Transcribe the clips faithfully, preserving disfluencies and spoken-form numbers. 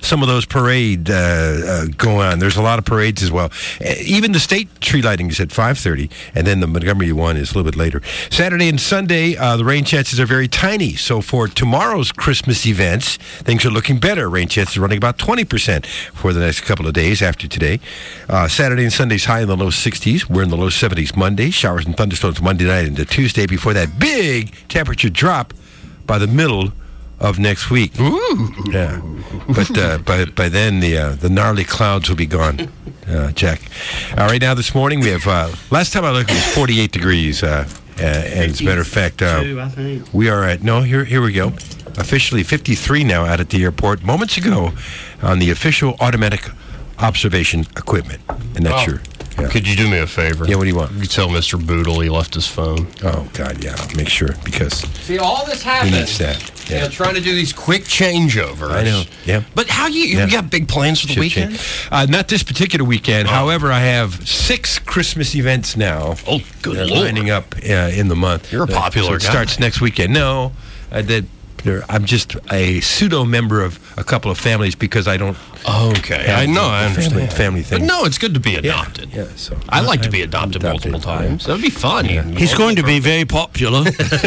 some of those parade uh, uh, go on. There's a lot of parades as well. Uh, even the state tree lighting is at five thirty, and then the Montgomery one is a little bit later. Saturday and Sunday, uh, the rain chances are very tiny. So for tomorrow's Christmas events, things are looking better. Rain chances are running about twenty percent for the next couple of days after today. Uh, Saturday and Sunday's high in the low sixties. We're in the low seventies Monday. Showers and thunderstorms Monday night into Tuesday before that big temperature drop by the middle of next week. Ooh. Yeah. But uh, by by then, the uh, the gnarly clouds will be gone, uh, Jack. Uh, right now this morning, we have, uh, last time I looked, it was forty-eight degrees. Uh, uh, and as a matter of fact, uh, I think. we are at, no, here, here we go. Officially fifty-three now out at the airport. Moments ago on the official automatic observation equipment. And that's Oh. your... Yeah. Could you do me a favor? Yeah, what do you want? You tell Mister Boodle he left his phone. Oh, God, yeah, I'll make sure, because See, all this he happens. needs that. Yeah. Yeah. trying to do these quick changeovers. I know, yeah. But how you, you Yeah. got big plans for the Should weekend? change. Uh, not this particular weekend. Oh. However, I have six Christmas events now. Oh, good uh, Lord. lining up uh, in the month. You're a Uh, popular so it guy. starts next weekend. No, uh, that there- I'm just a pseudo member of a couple of families because I don't. Okay, have I know, the I family, understand. family thing. But no, it's good to be adopted. Yeah, so I like to be I'm adopted, multiple times. That'd be fun. Yeah. He's going to be very popular.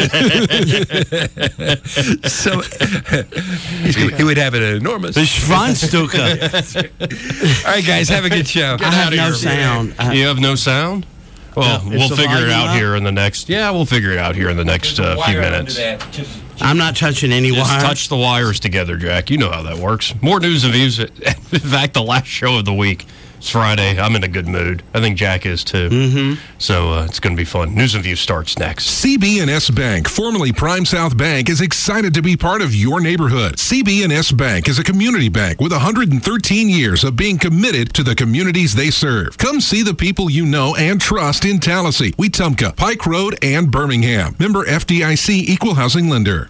So he's gonna- he would have an enormous. The Schweinsteiger. All right, guys, have a good show. I have no sound. I- You have no sound? Well, No, we'll it's the figure it volume out up? here in the next. Yeah, we'll figure it out here in the next uh, few minutes. I'm not touching any Just wires. touch the wires together, Jack. You know how that works. More news and views. In fact, the last show of the week. It's Friday. I'm in a good mood. I think Jack is too. Mm-hmm. So uh, it's going to be fun. News and views starts next. C B and S Bank, formerly Prime South Bank, is excited to be part of your neighborhood. C B and S Bank is a community bank with one hundred thirteen years of being committed to the communities they serve. Come see the people you know and trust in Tallahassee, Wetumpka, Pike Road, and Birmingham. Member F D I C Equal Housing Lender.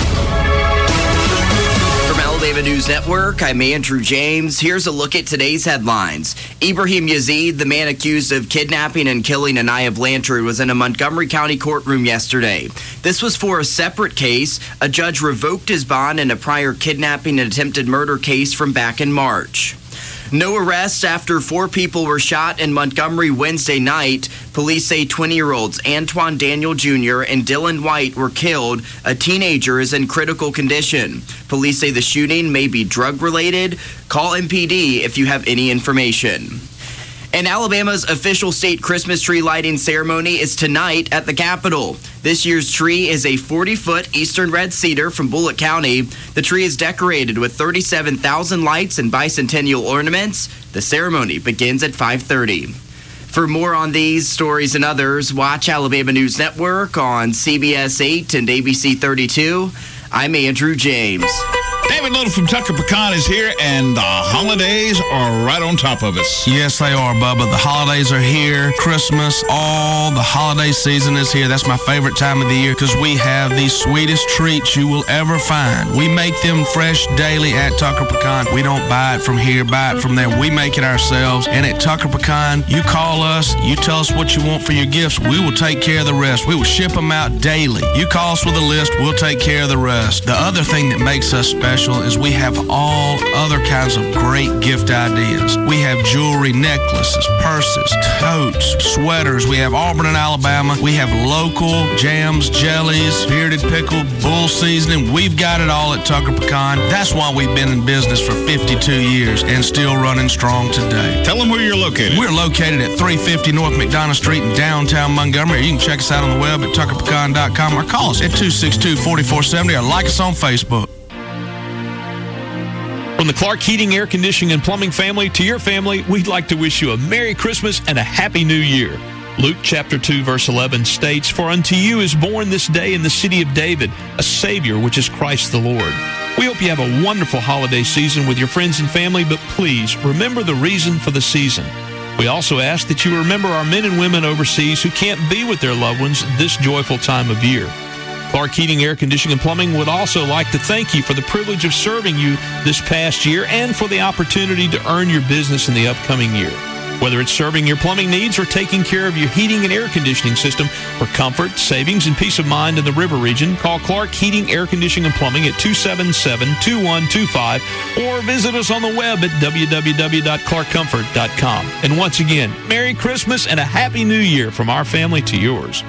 From Alabama News Network, I'm Andrew James. Here's a look at today's headlines. Ibrahim Yazid, the man accused of kidnapping and killing Anaya Blanchard, was in a Montgomery County courtroom yesterday. This was for a separate case. A judge revoked his bond in a prior kidnapping and attempted murder case from back in March. No arrests after four people were shot in Montgomery Wednesday night. Police say twenty-year-olds Antoine Daniel Junior and Dylan White were killed. A teenager is in critical condition. Police say the shooting may be drug-related. Call M P D if you have any information. And Alabama's official state Christmas tree lighting ceremony is tonight at the Capitol. This year's tree is a forty-foot eastern red cedar from Bullitt County. The tree is decorated with thirty-seven thousand lights and bicentennial ornaments. The ceremony begins at five thirty. For more on these stories and others, watch Alabama News Network on C B S eight and A B C thirty-two. I'm Andrew James. David Little from Tucker Pecan is here, and the holidays are right on top of us. Yes, they are, Bubba. The holidays are here. Christmas, all the holiday season is here. That's my favorite time of the year because we have the sweetest treats you will ever find. We make them fresh daily at Tucker Pecan. We don't buy it from here, buy it from there. We make it ourselves. And at Tucker Pecan, you call us, you tell us what you want for your gifts. We will take care of the rest. We will ship them out daily. You call us with a list, we'll take care of the rest. The other thing that makes us special is we have all other kinds of great gift ideas. We have jewelry, necklaces, purses, totes, sweaters. We have Auburn and Alabama. We have local jams, jellies, bearded pickle, bull seasoning. We've got it all at Tucker Pecan. That's why we've been in business for fifty-two years and still running strong today. Tell them where you're located. We're located at three fifty North McDonough Street in downtown Montgomery. You can check us out on the web at tucker pecan dot com or call us at two six two, four four seven zero or like us on Facebook. From the Clark Heating, Air Conditioning, and Plumbing family to your family, we'd like to wish you a Merry Christmas and a Happy New Year. Luke chapter two, verse eleven states, "For unto you is born this day in the city of David a Savior, which is Christ the Lord." We hope you have a wonderful holiday season with your friends and family, but please remember the reason for the season. We also ask that you remember our men and women overseas who can't be with their loved ones this joyful time of year. Clark Heating, Air Conditioning, and Plumbing would also like to thank you for the privilege of serving you this past year and for the opportunity to earn your business in the upcoming year. Whether it's serving your plumbing needs or taking care of your heating and air conditioning system for comfort, savings, and peace of mind in the river region, call Clark Heating, Air Conditioning, and Plumbing at two seven seven, two one two five or visit us on the web at w w w dot clark comfort dot com. And once again, Merry Christmas and a Happy New Year from our family to yours.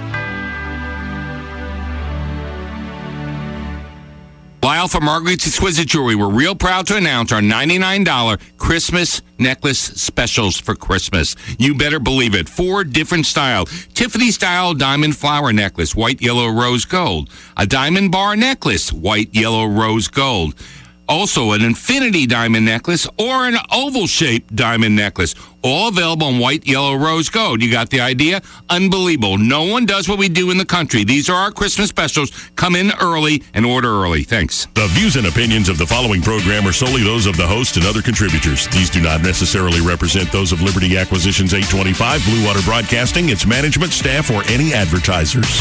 Lyle from Margaret's Exquisite Jewelry. We're real proud to announce our ninety-nine dollars Christmas necklace specials for Christmas. You better believe it. Four different styles. Tiffany-style diamond flower necklace, white, yellow, rose, gold. A diamond bar necklace, white, yellow, rose, gold. Also, an infinity diamond necklace or an oval-shaped diamond necklace. All available in white, yellow, rose, gold. You got the idea? Unbelievable. No one does what we do in the country. These are our Christmas specials. Come in early and order early. Thanks. The views and opinions of the following program are solely those of the host and other contributors. These do not necessarily represent those of Liberty Acquisitions eight twenty-five, Blue Water Broadcasting, its management, staff, or any advertisers.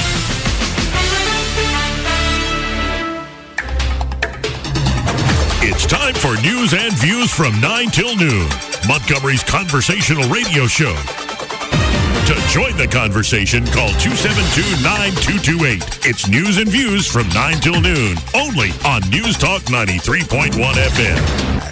It's time for news and views from nine till noon, Montgomery's conversational radio show. To join the conversation, call two seven two, nine two two eight. It's news and views from nine till noon, only on News Talk ninety-three point one F M.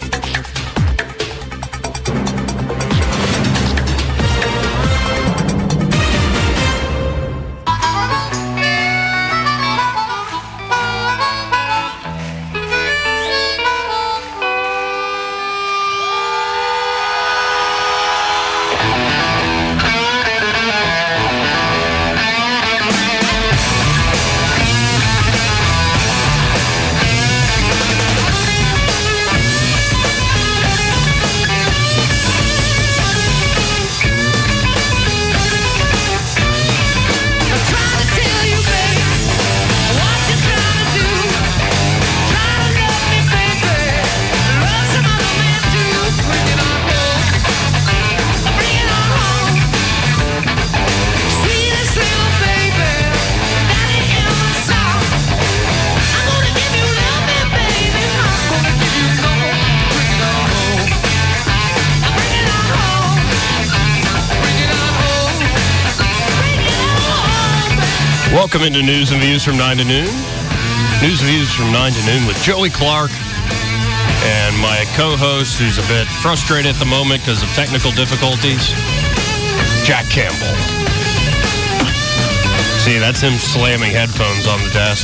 Welcome into News and Views from nine to noon. News and Views from nine to noon with Joey Clark and my co-host, who's a bit frustrated at the moment because of technical difficulties, Jack Campbell. See, that's him slamming headphones on the desk.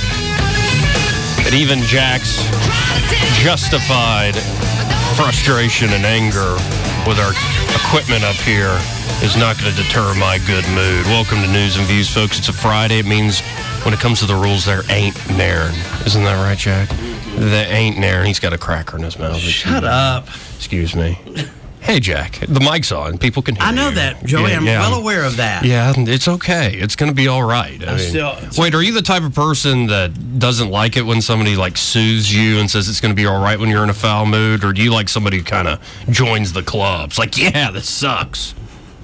But even Jack's justified frustration and anger with our equipment up here is not going to deter my good mood. Welcome to News and Views, folks. It's a Friday. It means when it comes to the rules, there ain't nairn. Isn't that right, Jack? There ain't nairn. He's got a cracker in his mouth. Shut up. Excuse me. Hey, Jack. The mic's on. People can hear I know you. that, Joey. Yeah, I'm yeah. well aware of that. Yeah, it's okay. It's going to be all right. I I'm mean, still- wait, are you the type of person that doesn't like it when somebody like soothes you and says it's going to be all right when you're in a foul mood, or do you like somebody who kind of joins the club? It's like, yeah, this sucks.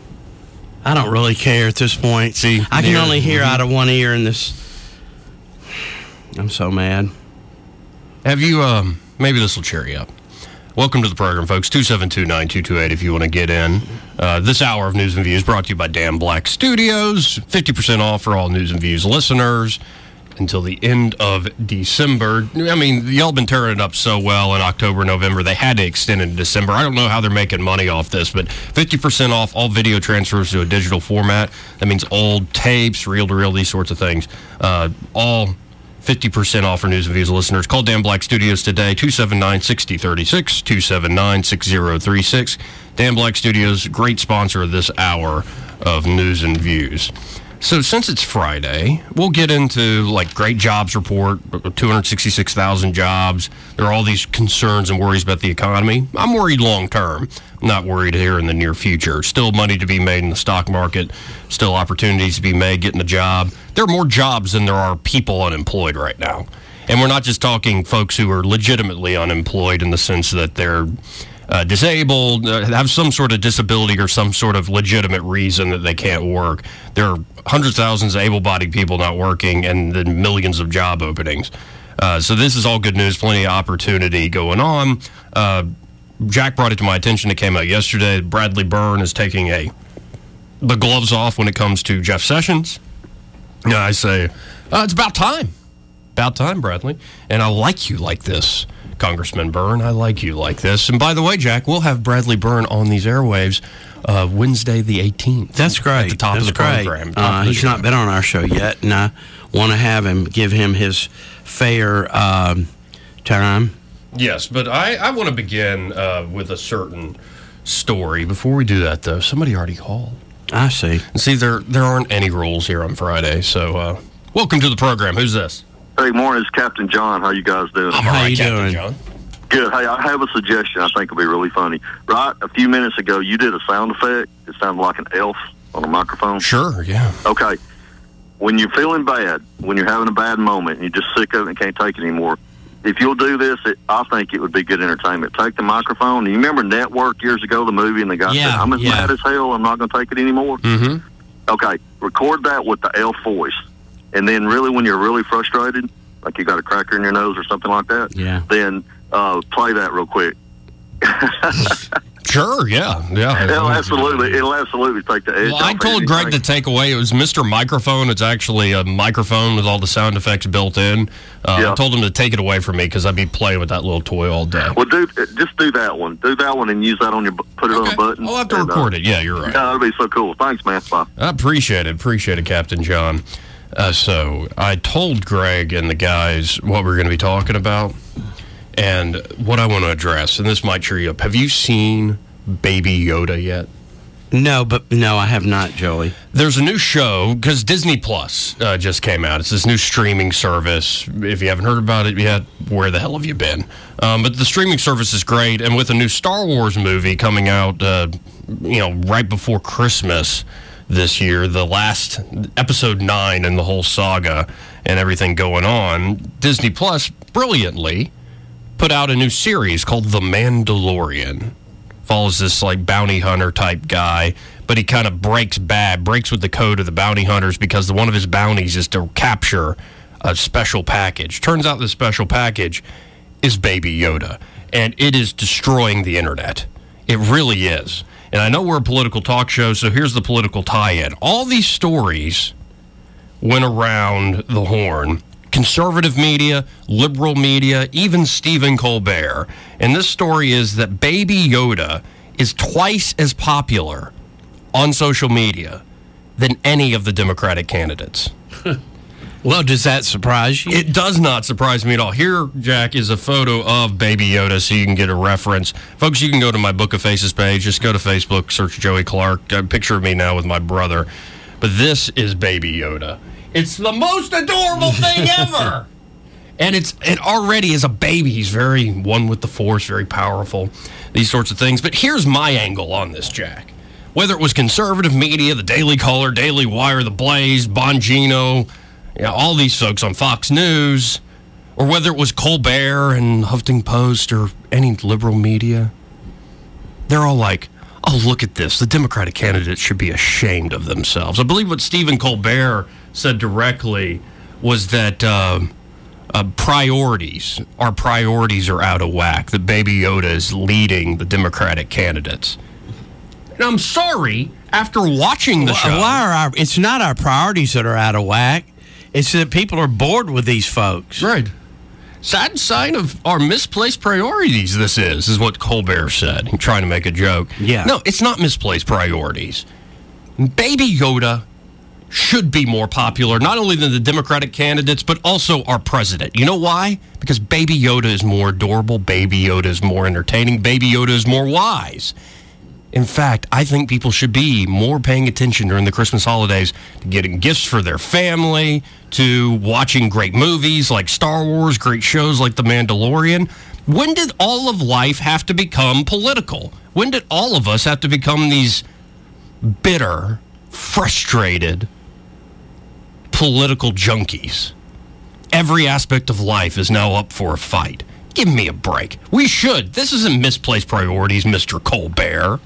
I don't really care at this point. See, I can near- only hear mm-hmm. out of one ear in this. I'm so mad. Have you, um, maybe this will cheer you up. Welcome to the program, folks. two seven two, nine two two eight if you want to get in. Uh, this hour of News and Views brought to you by Dan Black Studios. fifty percent off for all News and Views listeners until the end of December. I mean, y'all been tearing it up so well in October, November. They had to extend it in December. I don't know how they're making money off this, but fifty percent off all video transfers to a digital format. That means old tapes, reel-to-reel, these sorts of things. Uh, all fifty percent off for News and Views listeners. Call Dan Black Studios today, two seven nine, six zero three six, two seven nine, six zero three six. Dan Black Studios, great sponsor of this hour of News and Views. So since it's Friday, we'll get into like great jobs report, two hundred sixty-six thousand jobs. There are all these concerns and worries about the economy. I'm worried long term. I'm not worried here in the near future. Still money to be made in the stock market. Still opportunities to be made getting a job. There are more jobs than there are people unemployed right now. And we're not just talking folks who are legitimately unemployed in the sense that they're Uh, disabled, uh, have some sort of disability or some sort of legitimate reason that they can't work. There are hundreds of thousands of able-bodied people not working and then millions of job openings. Uh, so this is all good news, plenty of opportunity going on. Uh, Jack brought it to my attention. It came out yesterday. Bradley Byrne is taking a the gloves off when it comes to Jeff Sessions. And I say, uh, it's about time. About time, Bradley. And I like you like this, Congressman Byrne. I like you like this. And by the way, Jack, we'll have Bradley Byrne on these airwaves uh, Wednesday the eighteenth. That's great. At the top That's of the great. program. Uh, he's show. not been on our show yet, and I want to have him, give him his fair um, time. Yes, but I, I want to begin uh, with a certain story. Before we do that, though, somebody already called. I see. And see, there there aren't any rules here on Friday, so uh, welcome to the program. Who's this? Hey, morning, it's Captain John. How you guys doing? I'm all right, Captain John. Good. Hey, I have a suggestion I think will be really funny. Right, a few minutes ago, you did a sound effect. It sounded like an elf on a microphone. Sure, yeah. Okay. When you're feeling bad, when you're having a bad moment, and you're just sick of it and can't take it anymore, if you'll do this, it, I think it would be good entertainment. Take the microphone. You remember Network years ago, the movie, and the guy Yeah, said, I'm as yeah. mad as hell, I'm not going to take it anymore? Mm-hmm. Okay, record that with the elf voice. And then really when you're really frustrated, like you got a cracker in your nose or something like that, Yeah. then uh, play that real quick. Sure, yeah, yeah. It'll absolutely, it'll absolutely take the edge Well, I off told Greg anything. to take away, it was Mister Microphone. It's actually a microphone with all the sound effects built in. Uh, Yeah. I told him to take it away from me because I'd be playing with that little toy all day. Well, do just do that one. Do that one and use that on your, bu- put it on a button. I'll have to and, uh, record it. Yeah, you're right. Yeah, that'll be so cool. Thanks, man. Bye. I appreciate it. Appreciate it, Captain John. Uh, so I told Greg and the guys what we we're going to be talking about and what I want to address, and this might cheer you up. Have you seen Baby Yoda yet? No, but no, I have not, Joey. There's a new show, because Disney Plus uh, just came out. It's this new streaming service. If you haven't heard about it yet, where the hell have you been? Um, but the streaming service is great, and with a new Star Wars movie coming out, uh, you know, right before Christmas this year, the last episode nine in the whole saga and everything going on, Disney Plus brilliantly put out a new series called The Mandalorian. Follows this like bounty hunter type guy, but he kind of breaks bad, breaks with the code of the bounty hunters because the, one of his bounties is to capture a special package. Turns out the special package is Baby Yoda, and it is destroying the internet. It really is. And I know we're a political talk show, so here's the political tie-in. All these stories went around the horn. Conservative media, liberal media, even Stephen Colbert. And this story is that Baby Yoda is twice as popular on social media than any of the Democratic candidates. Well, does that surprise you? It does not surprise me at all. Here, Jack, is a photo of Baby Yoda so you can get a reference. Folks, you can go to my Book of Faces page. Just go to Facebook, search Joey Clark. A picture of me now with my brother. But this is Baby Yoda. It's the most adorable thing ever. And it's it already is a baby. He's very one with the Force, very powerful, these sorts of things. But here's my angle on this, Jack. Whether it was conservative media, the Daily Caller, Daily Wire, The Blaze, Bongino, you know, all these folks on Fox News, or whether it was Colbert and Huffington Post or any liberal media, they're all like, oh, look at this. The Democratic candidates should be ashamed of themselves. I believe what Stephen Colbert said directly was that uh, uh, priorities, our priorities are out of whack, that Baby Yoda is leading the Democratic candidates. And I'm sorry, after watching the show... Why are our, it's not our priorities that are out of whack. It's that people are bored with these folks. Right. Sad sign of our misplaced priorities, this is, is what Colbert said, trying to make a joke. Yeah. No, it's not misplaced priorities. Baby Yoda should be more popular, not only than the Democratic candidates, but also our president. You know why? Because Baby Yoda is more adorable, Baby Yoda is more entertaining, Baby Yoda is more wise. In fact, I think people should be more paying attention during the Christmas holidays to getting gifts for their family, to watching great movies like Star Wars, great shows like The Mandalorian. When did all of life have to become political? When did all of us have to become these bitter, frustrated, political junkies? Every aspect of life is now up for a fight. Give me a break. We should. This isn't misplaced priorities, Mister Colbert.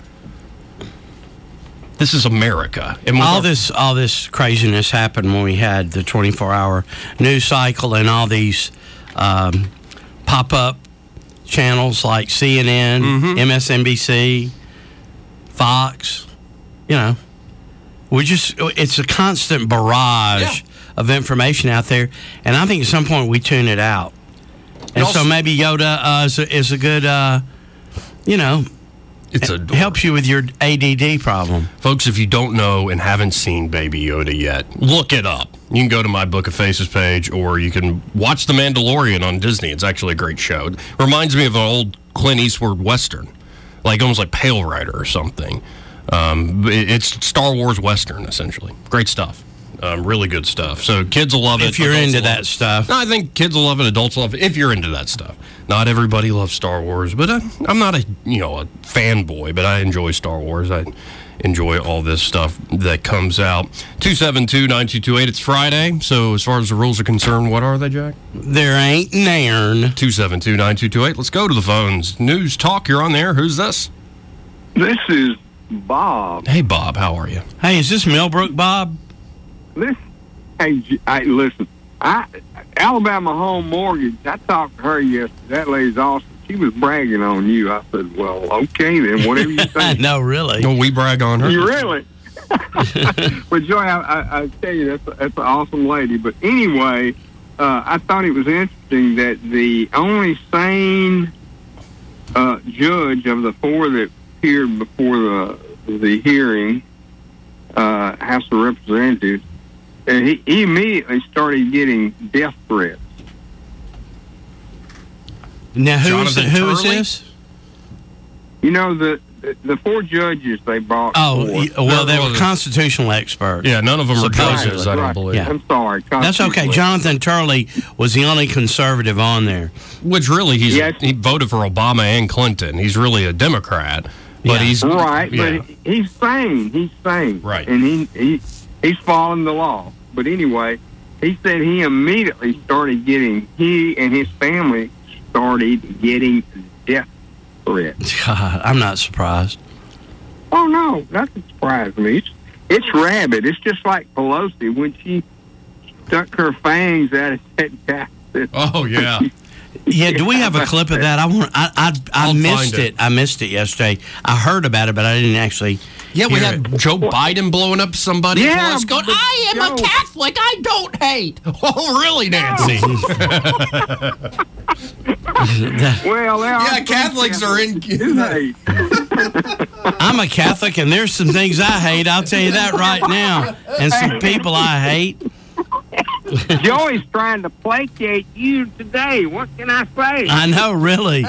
This is America. And all our- this all this craziness happened when we had the twenty-four hour news cycle and all these um, pop-up channels like C N N, Mhm. M S N B C, Fox. You know, we just it's a constant barrage of information out there, and I think at some point we tune it out. And also- so maybe Yoda uh, is, a, is a good, uh, you know, It's it a helps you with your A D D problem. Folks, if you don't know and haven't seen Baby Yoda yet, look it up. You can go to my Book of Faces page, or you can watch The Mandalorian on Disney. It's actually a great show. It reminds me of an old Clint Eastwood Western, like almost like Pale Rider or something. Um, it- it's Star Wars Western, essentially. Great stuff. Um, really good stuff. So kids will love it. If you're adults into will love that it. stuff. No, I think kids will love it. Adults love it. If you're into that stuff. Not everybody loves Star Wars, but I, I'm not a you know a fanboy. But I enjoy Star Wars. I enjoy all this stuff that comes out. two seven two, nine two two eight. It's Friday. So as far as the rules are concerned, what are they, Jack? There ain't nairn. two seven two, nine two two eight. Let's go to the phones. News Talk, you're on there. Who's this? This is Bob. Hey, Bob. How are you? Hey, is this Millbrook, Bob? This, hey, J- hey, listen. I Alabama Home Mortgage. I talked to her yesterday. That lady's awesome. She was bragging on you. I said, "Well, okay then. Whatever you think." No, really. No, we brag on her. You really? But Joy, I, I, I tell you, that's a, that's an awesome lady. But anyway, uh, I thought it was interesting that the only sane uh, judge of the four that appeared before the the hearing, uh, House of Representatives, and he, he immediately started getting death threats. Now, who is, Jonathan who is Turley? this? You know, the the, the four judges they brought. Oh, forward. y- well, they Well, were the- constitutional experts. Yeah, none of them are Supposedly. judges, I don't Right. believe. Yeah. I'm sorry. That's okay. constitutional. Jonathan Turley was the only conservative on there. Which really, he's Yes. he voted for Obama and Clinton. He's really a Democrat, but Yeah. he's Right, Yeah. but he's sane. He's sane. Right. And he, he he's following the law. But anyway, he said he immediately started getting, he and his family started getting death threats. God, I'm not surprised. Oh, no, nothing surprised me. It's, it's rabid. It's just like Pelosi when she stuck her fangs out of that guy. Oh yeah. Yeah, do we have a clip of that? I want. I I, I I'll missed find it. it. I missed it yesterday. I heard about it, but I didn't actually. Yeah, we hear had it. Joe Biden blowing up somebody. Yeah, plus going, but I am Joe- a Catholic. I don't hate. Oh, really, Nancy? Well, there are Yeah, some Catholics are in- do hate. I'm a Catholic, and there's some things I hate. I'll tell you that right now, and some people I hate. Joey's trying to placate you today. What can I say? I know, really.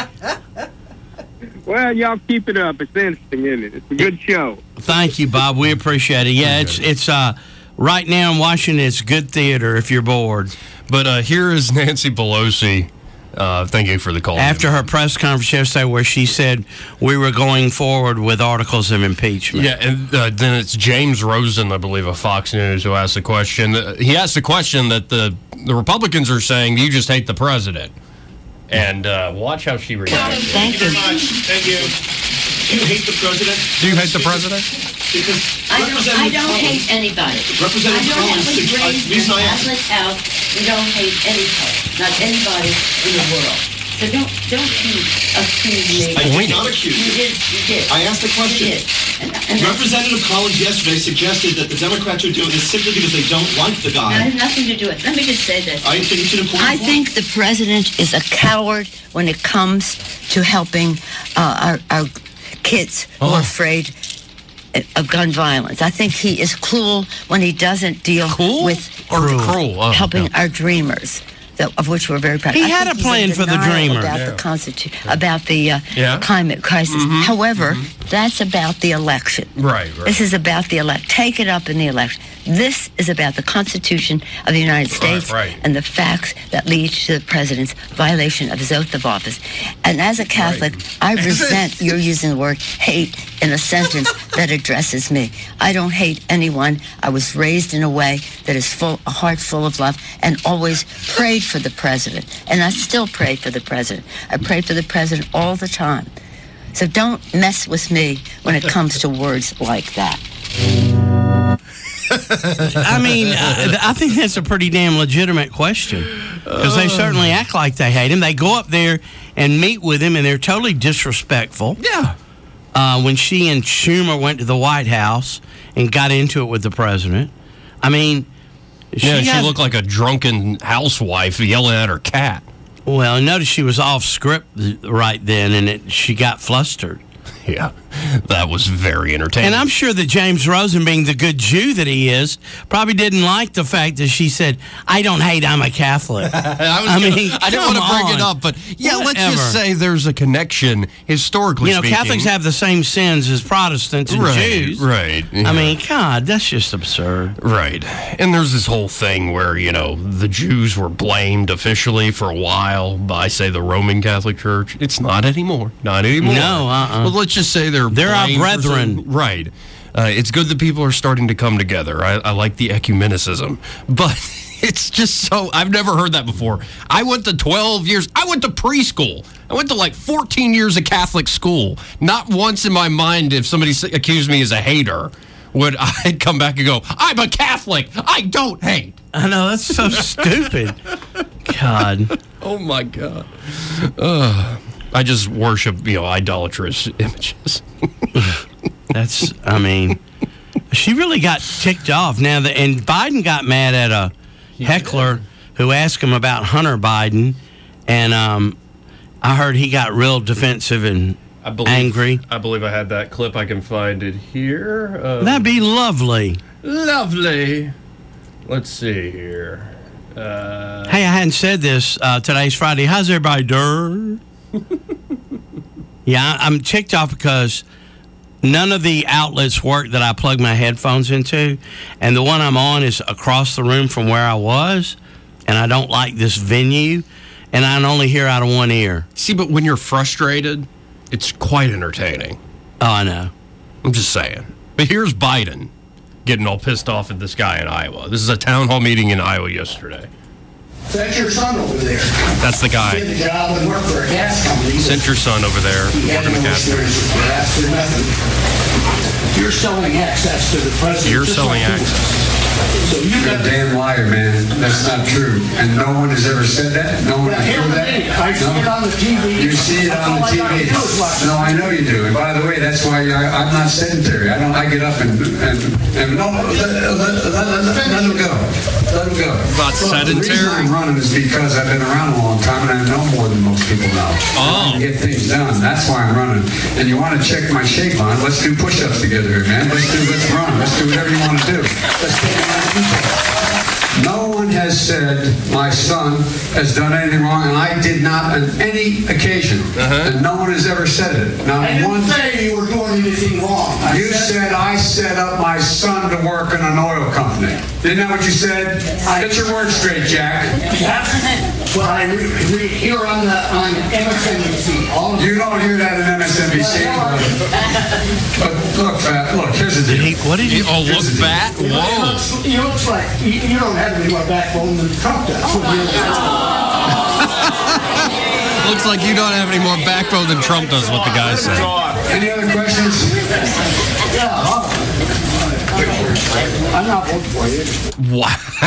Well, y'all keep it up. It's interesting, isn't it? It's a good show. Thank you, Bob. We appreciate it. Yeah, it's it's uh right now in Washington. It's good theater if you're bored. But uh, here is Nancy Pelosi. Uh, thank you for the call. After her press conference yesterday, where she said we were going forward with articles of impeachment. Yeah, and uh, then it's James Rosen, I believe, of Fox News, who asked the question. Uh, he asked the question that the the Republicans are saying you just hate the president. And uh, watch how she reacts. Thank you. Thank you. Do you hate the president? Do you hate the president? Because I don't, I don't hate anybody. Representative I don't Collins, have a uh, raised reason in I asked- Catholic house. We don't hate anybody. Not anybody in the world. So don't don't you accuse me. I did not accuse You you. did. You did. I asked the question. You did. And, and Representative Collins yesterday suggested that the Democrats are doing this simply because they don't like the that guy. has nothing to do with it. Let me just say this. I think it's an important I point. think the president is a coward when it comes to helping uh, our, our kids who Oh. are afraid of gun violence. I think he is cruel when he doesn't deal Cool? with Or cruel? Oh, helping yeah. our dreamers. That, of which we're very proud. He I had think a he's plan in for the denial dreamers. about Yeah. the constitution, about the uh, Yeah. climate crisis. Mhm, However, that's about the election. Right, right. This is about the elect. Take it up in the election. This is about the Constitution of the United States right. and the facts that lead to the president's violation of his oath of office. And as a Catholic, I resent you're using the word hate in a sentence that addresses me. I don't hate anyone. I was raised in a way that is full, a heart full of love, and always prayed for the president. And I still pray for the president. I pray for the president all the time. So don't mess with me when it comes to words like that. I mean, uh, I think that's a pretty damn legitimate question. Because they certainly act like they hate him. They go up there and meet with him, and they're totally disrespectful. Yeah. Uh, when she and Schumer went to the White House and got into it with the president, I mean, she, yeah, she has, looked like a drunken housewife yelling at her cat. Well, notice she was off script right then, and it, she got flustered. Yeah, that was very entertaining. And I'm sure that James Rosen, being the good Jew that he is, probably didn't like the fact that she said, I don't hate, I'm a Catholic. I, was I gonna, mean, I didn't want to bring on. it up, but yeah, Whatever. let's just say there's a connection historically You know, speaking. Catholics have the same sins as Protestants and right, Jews. Right. Yeah. I mean, God, that's just absurd. Right. And there's this whole thing where, you know, the Jews were blamed officially for a while by, say, the Roman Catholic Church. It's not anymore. Not anymore. No, uh-uh. Well, let's just say they're They're our blamed for brethren. some- Right. Uh, it's good that people are starting to come together. I, I like the ecumenicism. But it's just so... I've never heard that before. I went to twelve years... I went to preschool. I went to like fourteen years of Catholic school. Not once in my mind, if somebody s- accused me as a hater, would I come back and go, I'm a Catholic. I don't hate. I know, that's so stupid. God. Oh, my God. Uh, I just worship, you know, idolatrous images. That's, I mean, she really got ticked off. Now, the, and Biden got mad at a heckler who asked him about Hunter Biden, and um, I heard he got real defensive and I believe, angry. I believe I had that clip. I can find it here. Uh, That'd be lovely. Lovely. Let's see here. Uh, Hey, I hadn't said this. Uh, today's Friday. How's everybody doing? Yeah, I'm ticked off because none of the outlets work that I plug my headphones into, and the one I'm on is across the room from where I was, and I don't like this venue, and I can only hear out of one ear. See, but when you're frustrated, it's quite entertaining. Oh, I know. I'm just saying. But here's Biden getting all pissed off at this guy in Iowa. This is a town hall meeting in Iowa yesterday. That's your son over there. That's the guy. He had the job and worked for a gas company. Sent your son over there. He had working no the gas experience with gas or nothing. You're selling access to the president. You're just selling like he access. So you You're a damn liar, man. That's not true. And no one has ever said that. No one Now, has here heard in a that. minute, I see it on the T V. You see it That's on the all I T gotta V. do is watch it. No, I know you do. And by the way, that's why I, I'm not sedentary. I don't. I get up and and, and no, let, let, let, let, let him go. Let him go. About Well, the reason sedentary? I'm running is because I've been around a long time and I know more than most people know. Oh. I can get things done. That's why I'm running. And you want to check my shape on? Let's do push-ups together here, man. Let's do. Let's run. Let's do whatever you want to do. Let's take it on people. No one has said my son has done anything wrong, and I did not on any occasion. Uh-huh. And no one has ever said it. Not I didn't one. say you were doing anything wrong. I You said I set up my son to work in an oil company. Isn't that what you said? Get your words straight, Jack. That's what I re- re- hear on the on M S N B C. All You don't hear that in M S N B C. But look, fat. Look, here's the deal. What did he? Oh, look fat? It Whoa. looks, it looks like you, you don't have any more backbone than Trump does. With your- Looks like you don't have any more backbone than Trump does, what the guy said. Any other questions? Yeah, I'll- I'm not voting for you.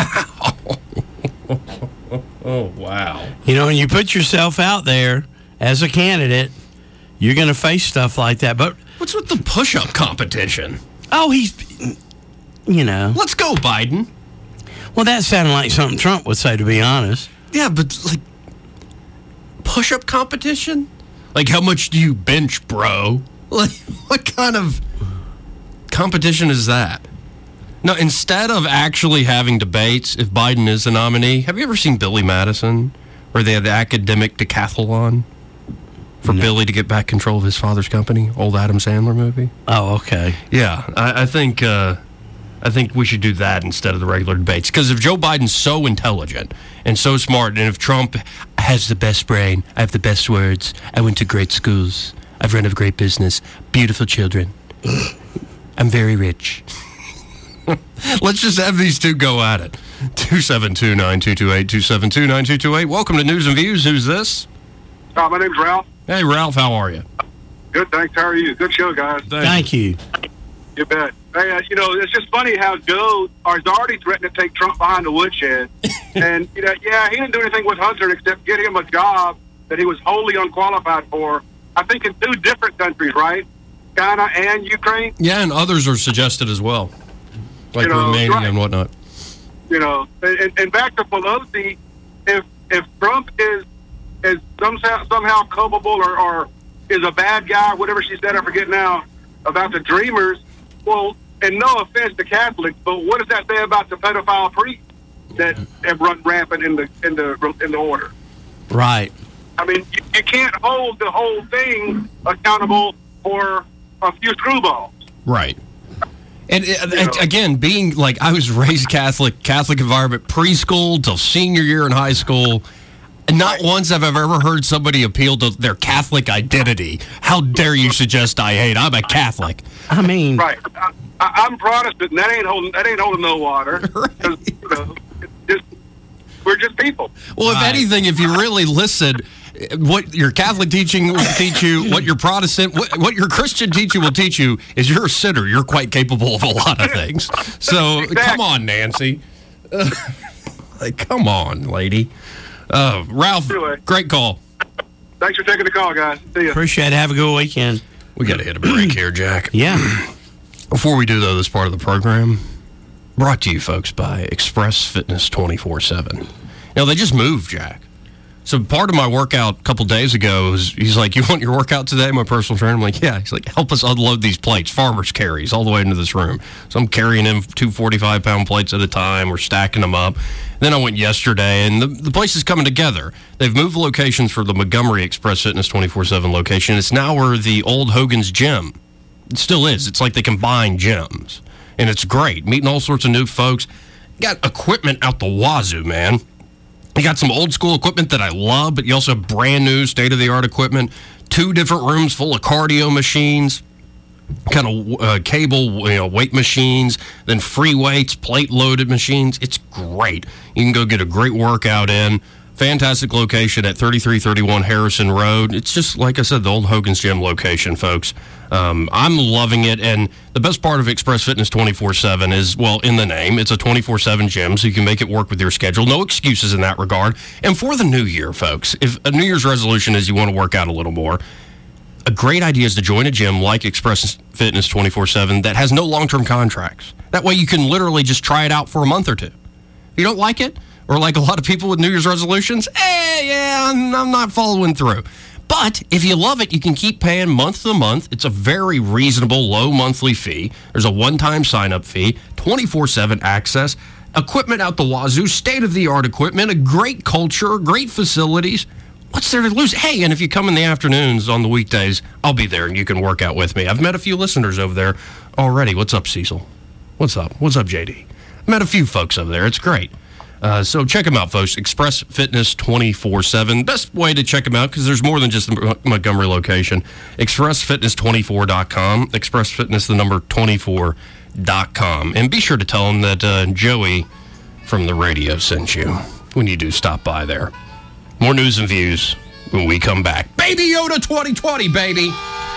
Wow. Oh, wow. You know, when you put yourself out there as a candidate, you're going to face stuff like that. But What's with the push-up competition? oh, he's, you know. Let's go, Biden. Well, that sounded like something Trump would say, to be honest. Yeah, but like push-up competition? Like how much do you bench, bro? Like what kind of competition is that? No, instead of actually having debates, if Biden is the nominee, have you ever seen Billy Madison, where they had the academic decathlon for No. Billy to get back control of his father's company? Old Adam Sandler movie. Oh, okay. Yeah, I, I think uh, I think we should do that instead of the regular debates. Because if Joe Biden's so intelligent and so smart, and if Trump has the best brain, I have the best words, I went to great schools, I've run a great business, beautiful children, I'm very rich. Let's just have these two go at it. two seven two, nine two two eight, two seven two, nine two two eight. Welcome to News and Views. Who's this? Hi, my name's Ralph. Hey, Ralph, how are you? Good, thanks. How are you? Good show, guys. Thank you. You bet. Hey, uh, you know, it's just funny how Joe is already threatened to take Trump behind the woodshed. And, you know, yeah, he didn't do anything with Hunter except get him a job that he was wholly unqualified for, I think in two different countries, right? China and Ukraine. Yeah, and others are suggested as well, like You know, Romania right. and whatnot. You know, and, and back to Pelosi, if if Trump is is somehow, somehow culpable or, or is a bad guy, whatever she said, I forget now, about the Dreamers, well, and no offense to Catholics, but what does that say about the pedophile priests that have run rampant in the in the in the order? Right. I mean, you, you can't hold the whole thing accountable for a few screwballs. Right. And uh, again, being like I was raised Catholic, Catholic environment, preschool till senior year in high school. And not once have I ever heard somebody appeal to their Catholic identity. How dare you suggest I hate? I'm a Catholic. I mean, right? I, I, I'm Protestant, and that ain't holding that ain't holding no water. Right. 'Cause, you know, it's just, we're just people. Well, if anything, if you really listen, what your Catholic teaching will teach you, what your Protestant, what, what your Christian teaching will teach you is you're a sinner. You're quite capable of a lot of things. So Exactly. come on, Nancy. Uh, like, come on, lady. Uh, Ralph, Anyway. great call. Thanks for taking the call, guys. See ya. Appreciate it. Have a good weekend. We got to hit a break here, Jack. Yeah. Before we do, though, this part of the program, brought to you, folks, by Express Fitness twenty-four seven. Now, they just moved, Jack. So part of my workout a couple days ago was, he's like, you want your workout today, my personal trainer? I'm like, yeah. He's like, help us unload these plates, farmer's carries, all the way into this room. So I'm carrying in two forty-five pound plates at a time. We're stacking them up. Then I went yesterday, and the, the place is coming together. They've moved locations for the Montgomery Express Fitness twenty-four seven location. It's now where the old Hogan's Gym. It still is. It's like they combine gyms. And it's great. Meeting all sorts of new folks. Got equipment out the wazoo, man. You got some old school equipment that I love, but you also have brand new state-of-the-art equipment. Two different rooms full of cardio machines, kind of uh, cable, you know, weight machines, then free weights, plate-loaded machines. It's great. You can go get a great workout in. Fantastic location at thirty-three thirty-one Harrison Road. It's just, like I said, the old Hogan's Gym location, folks. Um, I'm loving it, and the best part of Express Fitness twenty-four seven is, well, in the name, it's a twenty-four seven gym, so you can make it work with your schedule. No excuses in that regard. And for the new year, folks, if a New Year's resolution is you want to work out a little more, a great idea is to join a gym like Express Fitness twenty-four seven that has no long-term contracts. That way you can literally just try it out for a month or two. If you don't like it, or like a lot of people with New Year's resolutions, eh, yeah, I'm, I'm not following through. But if you love it, you can keep paying month to month. It's a very reasonable, low monthly fee. There's a one-time sign-up fee, twenty-four seven access, equipment out the wazoo, state-of-the-art equipment, a great culture, great facilities. What's there to lose? Hey, and if you come in the afternoons on the weekdays, I'll be there and you can work out with me. I've met a few listeners over there already. What's up, Cecil? What's up? What's up, J D? Met a few folks over there. It's great. Uh, so check them out, folks. Express Fitness twenty-four seven. Best way to check them out, because there's more than just the Montgomery location. express fitness twenty-four dot com. Express Fitness, the number twenty-four dot com. And be sure to tell them that uh, Joey from the radio sent you when you do stop by there. More news and views when we come back. Baby Yoda twenty twenty, baby.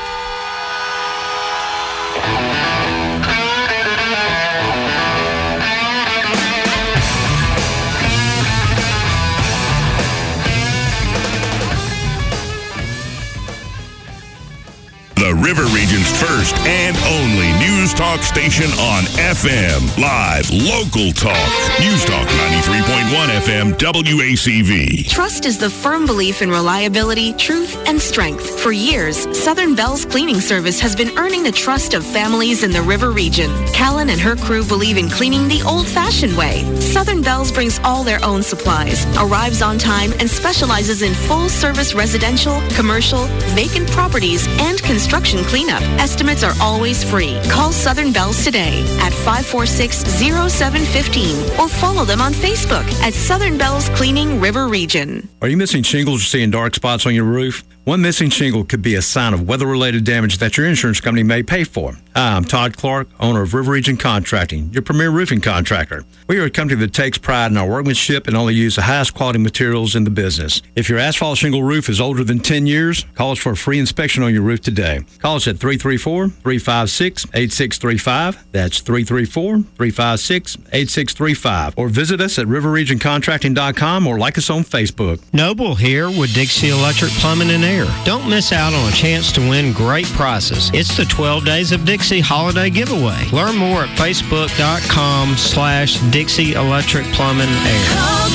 The River Region's first and only news talk station on F M. Live, local talk. News Talk ninety-three point one F M W A C V. Trust is the firm belief in reliability, truth, and strength. For years, Southern Bell's cleaning service has been earning the trust of families in the River Region. Callan and her crew believe in cleaning the old-fashioned way. Southern Bell's brings all their own supplies, arrives on time, and specializes in full-service residential, commercial, vacant properties, and construction cleanup. Estimates are always free. Call Southern Bells today at five four six, zero seven one five or follow them on Facebook at Southern Bells Cleaning River Region. Are you missing shingles or seeing dark spots on your roof? One missing shingle could be a sign of weather-related damage that your insurance company may pay for. Hi, I'm Todd Clark, owner of River Region Contracting, your premier roofing contractor. We are a company that takes pride in our workmanship and only use the highest quality materials in the business. If your asphalt shingle roof is older than ten years, call us for a free inspection on your roof today. Call us at three three four, three five six, eight six three five. That's three three four, three five six, eight six three five. Or visit us at river region contracting dot com or like us on Facebook. Noble here with Dixie Electric Plumbing and Air. Don't miss out on a chance to win great prizes. It's the twelve Days of Dixie Holiday Giveaway. Learn more at facebook.com slash Dixie Electric Plumbing and Air.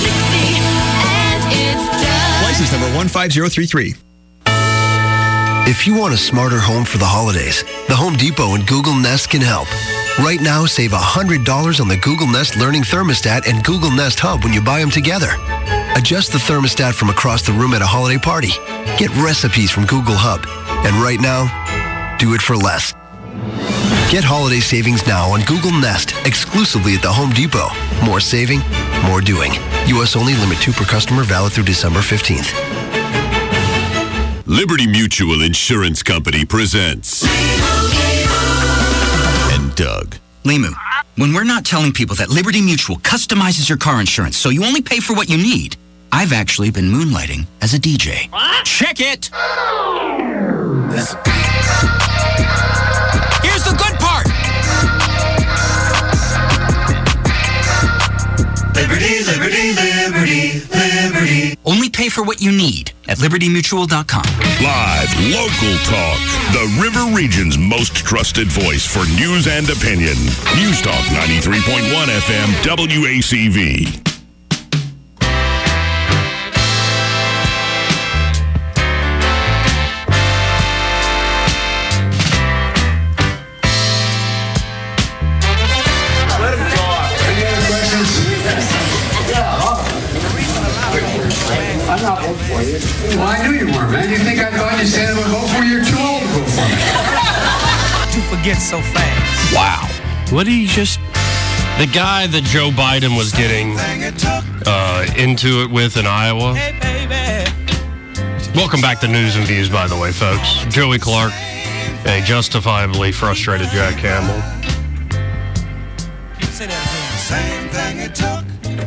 License number one five zero three three. If you want a smarter home for the holidays, the Home Depot and Google Nest can help. Right now, save one hundred dollars on the Google Nest Learning Thermostat and Google Nest Hub when you buy them together. Adjust the thermostat from across the room at a holiday party. Get recipes from Google Hub. And right now, do it for less. Get holiday savings now on Google Nest, exclusively at the Home Depot. More saving, more doing. U S only, limit two per customer, valid through December fifteenth. Liberty Mutual Insurance Company presents and Doug. Limu, when we're not telling people that Liberty Mutual customizes your car insurance so you only pay for what you need, I've actually been moonlighting as a D J. What? Check it! Here's the good part! Liberty, liberty, liberty, liberty. Only pay for what you need at liberty mutual dot com. Live, local talk. The River Region's most trusted voice for news and opinion. News Talk ninety-three point one F M W A C V. Well, I knew you were, man. You think I'd find you standing with vote for you? You're too old to vote for me. To forget so fast. Wow. What did he just... The guy that Joe Biden was getting uh, into it with in Iowa. Welcome back to News and Views, by the way, folks. Joey Clark, a justifiably frustrated Jack Campbell. Same thing it took.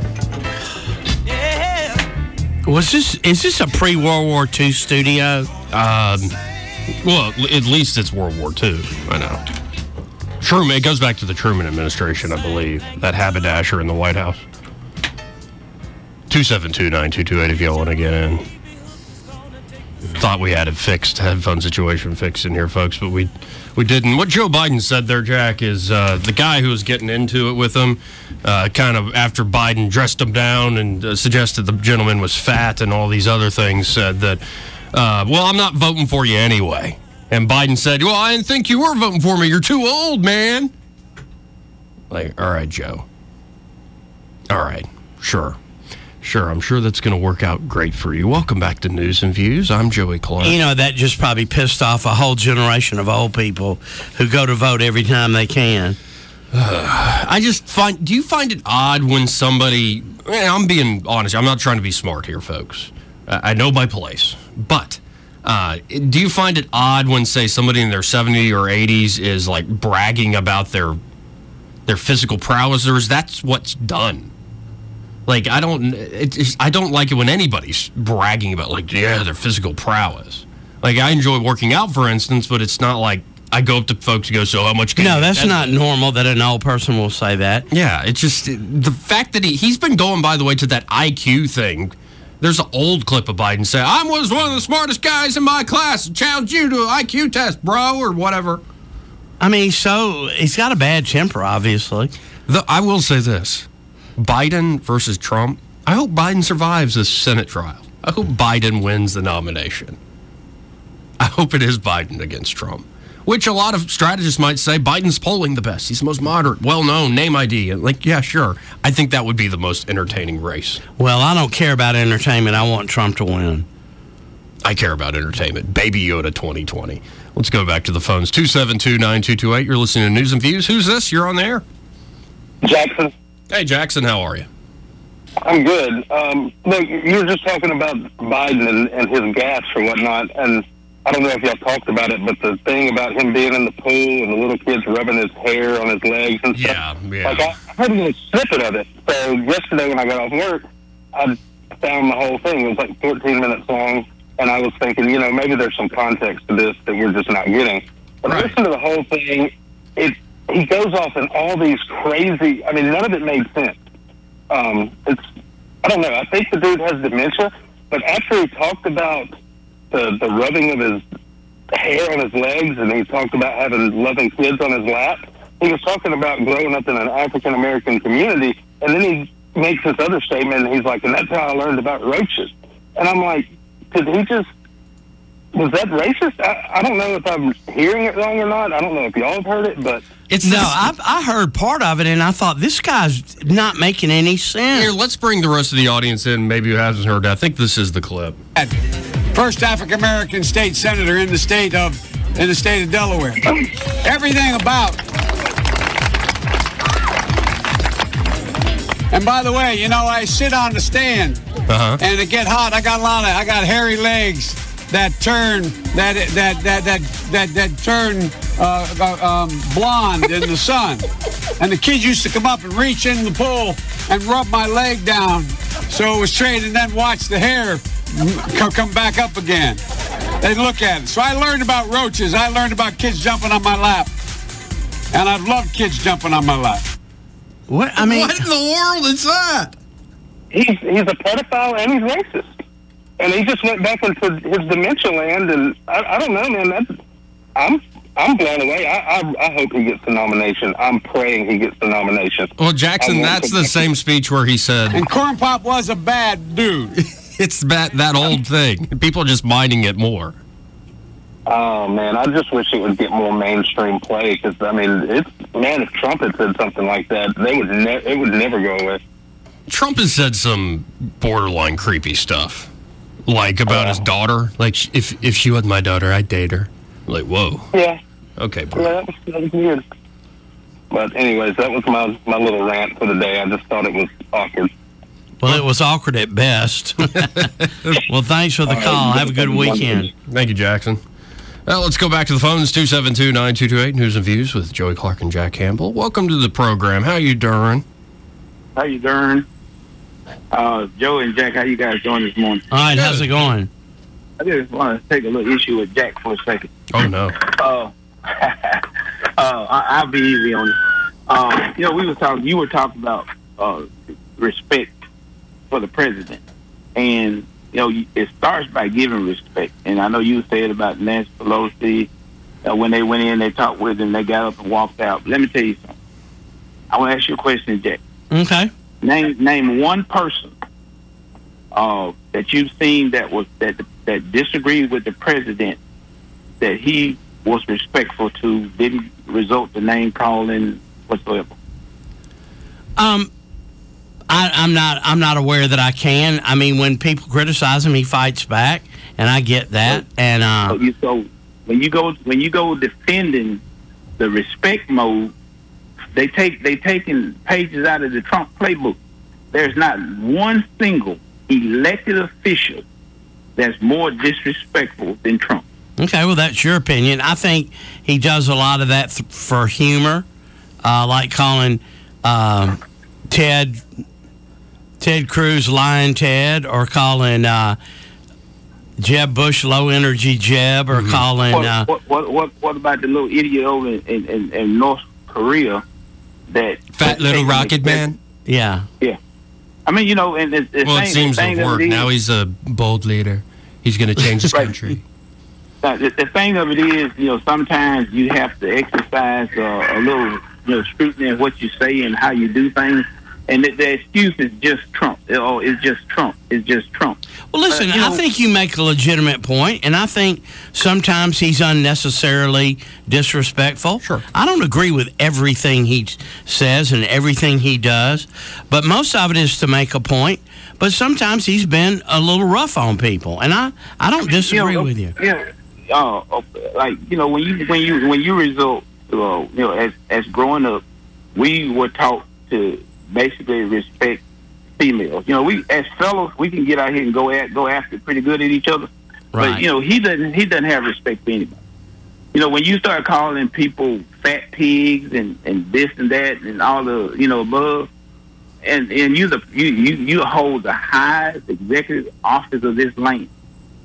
Was this, is this a pre-World War Two studio? Um, well, at least it's World War Two. I know. Truman, it goes back to the Truman administration, I believe. That haberdasher in the White House. two seven two, nine two two eight if y'all want to get in. Thought we had it fixed, headphone situation fixed in here, folks, but we we didn't. What Joe Biden said there, Jack, is uh, the guy who was getting into it with him, uh, kind of after Biden dressed him down and uh, suggested the gentleman was fat and all these other things, said that, uh, well, I'm not voting for you anyway. And Biden said, well, I didn't think you were voting for me. You're too old, man. Like, all right, Joe. All right, sure. Sure, I'm sure that's going to work out great for you. Welcome back to News and Views. I'm Joey Clark. You know, that just probably pissed off a whole generation of old people who go to vote every time they can. Uh, I just find, do you find it odd when somebody, I'm being honest, I'm not trying to be smart here, folks. I know my place. But uh, do you find it odd when, say, somebody in their seventies or eighties is, like, bragging about their their physical prowess, or is that what's done? Like, I don't, it's, I don't like it when anybody's bragging about, like, yeah, their physical prowess. Like, I enjoy working out, for instance, but it's not like I go up to folks and go, so how much can No, you that's that's not normal that an old person will say that. Yeah, it's just the fact that he, he's been going, by the way, to that I Q thing. There's an old clip of Biden saying, I was one of the smartest guys in my class. Challenge you to an I Q test, bro, or whatever. I mean, so he's got a bad temper, obviously. The, I will say this. Biden versus Trump, I hope Biden survives this Senate trial. I hope Biden wins the nomination. I hope it is Biden against Trump, which a lot of strategists might say Biden's polling the best. He's the most moderate, well-known, name I D. And like, yeah, sure. I think that would be the most entertaining race. Well, I don't care about entertainment. I want Trump to win. I care about entertainment. Baby Yoda twenty twenty. Let's go back to the phones. two seven two, nine two two eight. You're listening to News and Views. Who's this? You're on the air. Jackson. Hey, Jackson, how are you? I'm good. Um, look, you were just talking about Biden and, and his gas or whatnot, and I don't know if y'all talked about it, but the thing about him being in the pool and the little kids rubbing his hair on his legs and stuff. Yeah, yeah. Like, I heard a little snippet of it. So yesterday when I got off work, I found the whole thing. It was like fourteen minutes long. and I was thinking, you know, maybe there's some context to this that we're just not getting. But right. I listened to the whole thing. It he goes off in all these crazy. I mean, none of it made sense. Um, it's I don't know. I think the dude has dementia, but after he talked about the the rubbing of his hair on his legs, and he talked about having loving kids on his lap, he was talking about growing up in an African American community, and then he makes this other statement, and he's like, and that's how I learned about roaches. And I'm like, did he just, was that racist? I, I don't know if I'm hearing it wrong or not. I don't know if y'all have heard it, but... It's no, I, I heard part of it, and I thought, this guy's not making any sense. Here, let's bring the rest of the audience in, maybe who hasn't heard it. I think this is the clip. First African-American state senator in the state of, in the state of Delaware. Everything about... And by the way, you know, I sit on the stand, uh-huh. and it get hot. I got a lot of, I got hairy legs that turn, that that that that that that turn uh, um, blonde in the sun. And the kids used to come up and reach in the pool and rub my leg down, so it was straight, and then watch the hair come back up again. They look at it. So I learned about roaches. I learned about kids jumping on my lap, and I've loved kids jumping on my lap. What I mean, what in the world is that? He's he's a pedophile and he's racist, and he just went back into his dementia land. And I, I don't know, man. That's, I'm I'm blown away. I, I I hope he gets the nomination. I'm praying he gets the nomination. Well, Jackson, that's the same speech where he said, "And Corn Pop was a bad dude." It's that that old thing. People are just minding it more. Oh man, I just wish it would get more mainstream play, because I mean, it's man, if Trump had said something like that, they would ne- it would never go away. Trump has said some borderline creepy stuff, like about uh, his daughter. Like, if if she wasn't my daughter, I'd date her. Like, whoa. Yeah. Okay, bro. Yeah, that was, that was weird. But anyways, that was my my little rant for the day. I just thought it was awkward. Well, it was awkward at best. Well, thanks for the All call. right, Have a good weekend. Thank you, Jackson. Well, let's go back to the phones, two seven two, nine two two eight, News and Views with Joey Clark and Jack Campbell. Welcome to the program. How you doing? How you doing? Uh, Joey and Jack, how you guys doing this morning? All right, how's it going? I just want to take a little issue with Jack for a second. Oh, no. Uh, uh, I, I'll be easy on it. Uh, you know, we were talking, you were talking about uh, respect for the president. And, you know, it starts by giving respect. And I know you said about Nancy Pelosi, uh, when they went in, they talked with him, they got up and walked out. But let me tell you something. I want to ask you a question, Jack. Okay. Name name one person uh, that you've seen that was that that disagreed with the president, that he was respectful to, didn't result to name calling whatsoever. Um. I, I'm not. I'm not aware that I can. I mean, when people criticize him, he fights back, and I get that. And uh, so, you, so when you go when you go defending the respect mode, they take they taking pages out of the Trump playbook. There's not one single elected official that's more disrespectful than Trump. Okay, well, that's your opinion. I think he does a lot of that th- for humor, uh, like calling um, Ted. Ted Cruz lying Ted, or calling uh, Jeb Bush low energy Jeb, or mm-hmm. calling what, uh, what, what what what about the little idiot over in, in, in North Korea that fat little rocket man? Yeah, yeah. I mean, you know, and it's, it's well, it thing, seems to have worked. Now he's a bold leader. He's going to change this right. country. Now, the, the thing of it is, you know, sometimes you have to exercise uh, a little, you know, scrutiny of what you say and how you do things. And the, the excuse is just Trump. Oh, it's just Trump. It's just Trump. Well, listen, uh, you know, I think you make a legitimate point, and I think sometimes he's unnecessarily disrespectful. Sure. I don't agree with everything he says and everything he does, but most of it is to make a point. But sometimes he's been a little rough on people, and I, I don't disagree you know, with you. Yeah, uh, like you know, when you when you when you result, uh, you know, as as growing up, we were taught to basically respect females. You know, we as fellows, we can get out here and go at go after pretty good at each other. Right. But you know, he doesn't he doesn't have respect for anybody. You know, when you start calling people fat pigs and, and this and that and all the you know above, and and you the you you, you hold the highest executive office of this land,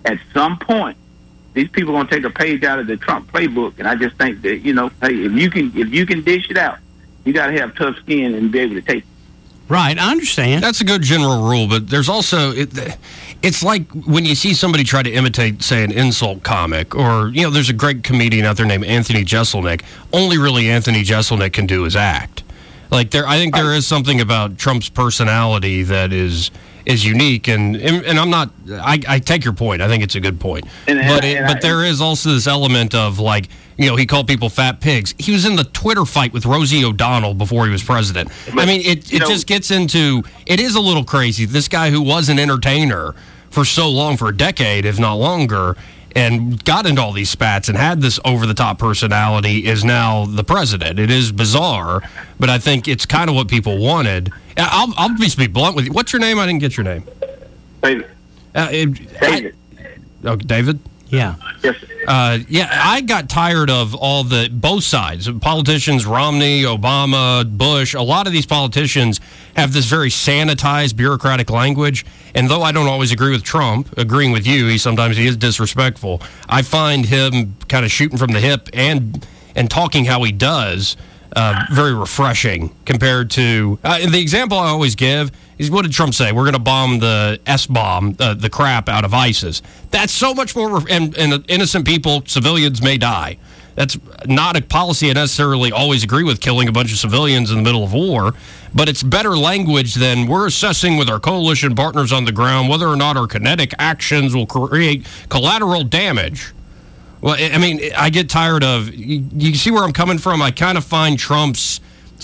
at some point, these people are going to take a page out of the Trump playbook, and I just think that, you know, hey, if you can if you can dish it out, you got to have tough skin and be able to take it. Right, I understand. That's a good general rule, but there's also it, it's like when you see somebody try to imitate, say, an insult comic, or, you know, there's a great comedian out there named Anthony Jeselnik. Only really Anthony Jeselnik can do is act. Like, there, I think there is something about Trump's personality that is is unique, and and, and I'm not. I, I take your point. I think it's a good point, and, and, but it, and but I, there is also this element of, like, you know, he called people fat pigs. He was in the Twitter fight with Rosie O'Donnell before he was president. I mean, it it know, just gets into. It is a little crazy. This guy who was an entertainer for so long, for a decade, if not longer, and got into all these spats and had this over-the-top personality, is now the president. It is bizarre, but I think it's kind of what people wanted. I'll, I'll just be blunt with you. What's your name? I didn't get your name. David. Uh, it, David. I, oh, David? Yeah. Yes. Uh, yeah, I got tired of all the, both sides. Politicians, Romney, Obama, Bush, a lot of these politicians have this very sanitized bureaucratic language. And though I don't always agree with Trump, agreeing with you, he sometimes he is disrespectful. I find him kind of shooting from the hip and and talking how he does uh, very refreshing compared to uh, the example I always give is, what did Trump say? We're going to bomb the S-bomb, uh, the crap out of ISIS. That's so much more, and, and innocent people, civilians may die. That's not a policy I necessarily always agree with, killing a bunch of civilians in the middle of war, but it's better language than we're assessing with our coalition partners on the ground whether or not our kinetic actions will create collateral damage. Well, I mean, I get tired of, you, you see where I'm coming from? I kind of find Trump's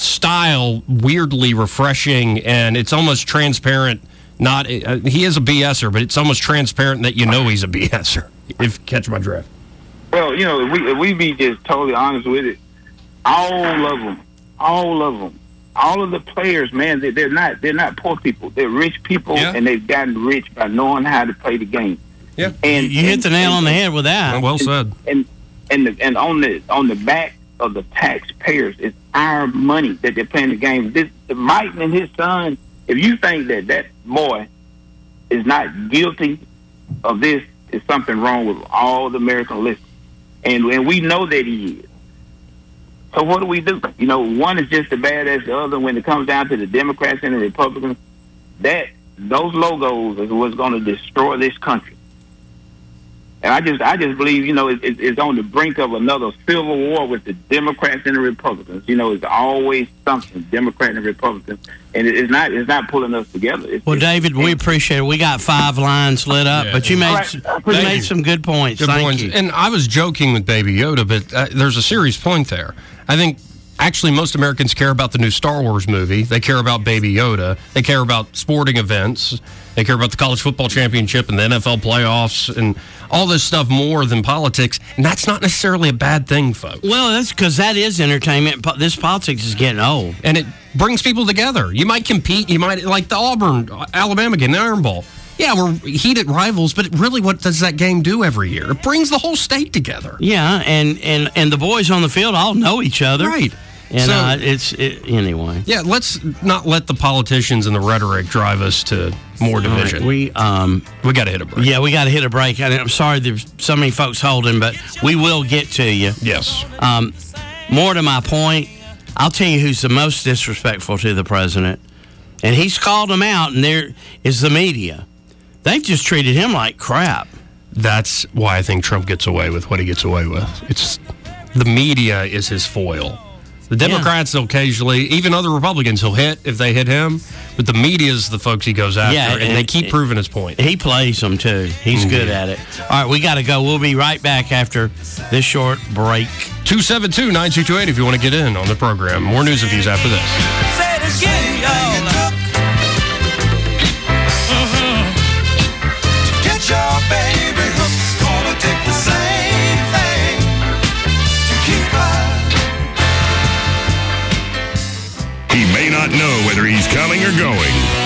style weirdly refreshing, and it's almost transparent. Not uh, he is a BSer, but it's almost transparent that you know he's a BSer, if you catch my drift. Well, you know, if we, if we be just totally honest with it, all of them, all of them, all of the players, man, they, they're not they're not poor people. They're rich people, yeah. and they've gotten rich by knowing how to play the game. Yeah, and you hit and, the nail and, on the head with that. Well said. And and the, and on the on the back of the taxpayers, it's our money that they're playing the game. This Mike and his son. If you think that that boy is not guilty of this, is something wrong with all the American listeners. And and we know that he is. So what do we do? You know, one is just as bad as the other. When it comes down to the Democrats and the Republicans, that those logos is what's going to destroy this country. And I just I just believe, you know, it, it, it's on the brink of another civil war with the Democrats and the Republicans. You know, it's always something, Democrat and Republicans, and it, it's not it's not pulling us together. It's, well, it's, David, we appreciate it. We got five lines lit up, yeah. but you made right. you made some good points. Good Thank points. you. And I was joking with Baby Yoda, but uh, there's a serious point there. I think actually most Americans care about the new Star Wars movie. They care about Baby Yoda. They care about sporting events. They care about the college football championship and the N F L playoffs and all this stuff more than politics. And that's not necessarily a bad thing, folks. Well, that's because that is entertainment. This politics is getting old. And it brings people together. You might compete. You might, like the Auburn, Alabama game, the Iron Bowl. Yeah, we're heated rivals, but really what does that game do every year? It brings the whole state together. Yeah, and, and, and the boys on the field all know each other. Right. And so, uh, it's it, anyway. Yeah, let's not let the politicians and the rhetoric drive us to more division. Right, we um we got to hit a break. Yeah, we got to hit a break. I, I'm sorry there's so many folks holding, but we will get to you. Yes. Um, more to my point, I'll tell you who's the most disrespectful to the president, and he's called them out, and there is the media. They've just treated him like crap. That's why I think Trump gets away with what he gets away with. It's the media is his foil. The Democrats yeah. occasionally, even other Republicans, he'll hit if they hit him. But the media is the folks he goes after, yeah, and, and they keep it, proving his point. He plays them, too. He's mm-hmm. good at it. All right, we got to go. We'll be right back after this short break. two seven two, nine two two eight if you want to get in on the program. More news and views after this. Get your baby hook's gonna take the same thing to keep her. He may not know whether he's coming or going,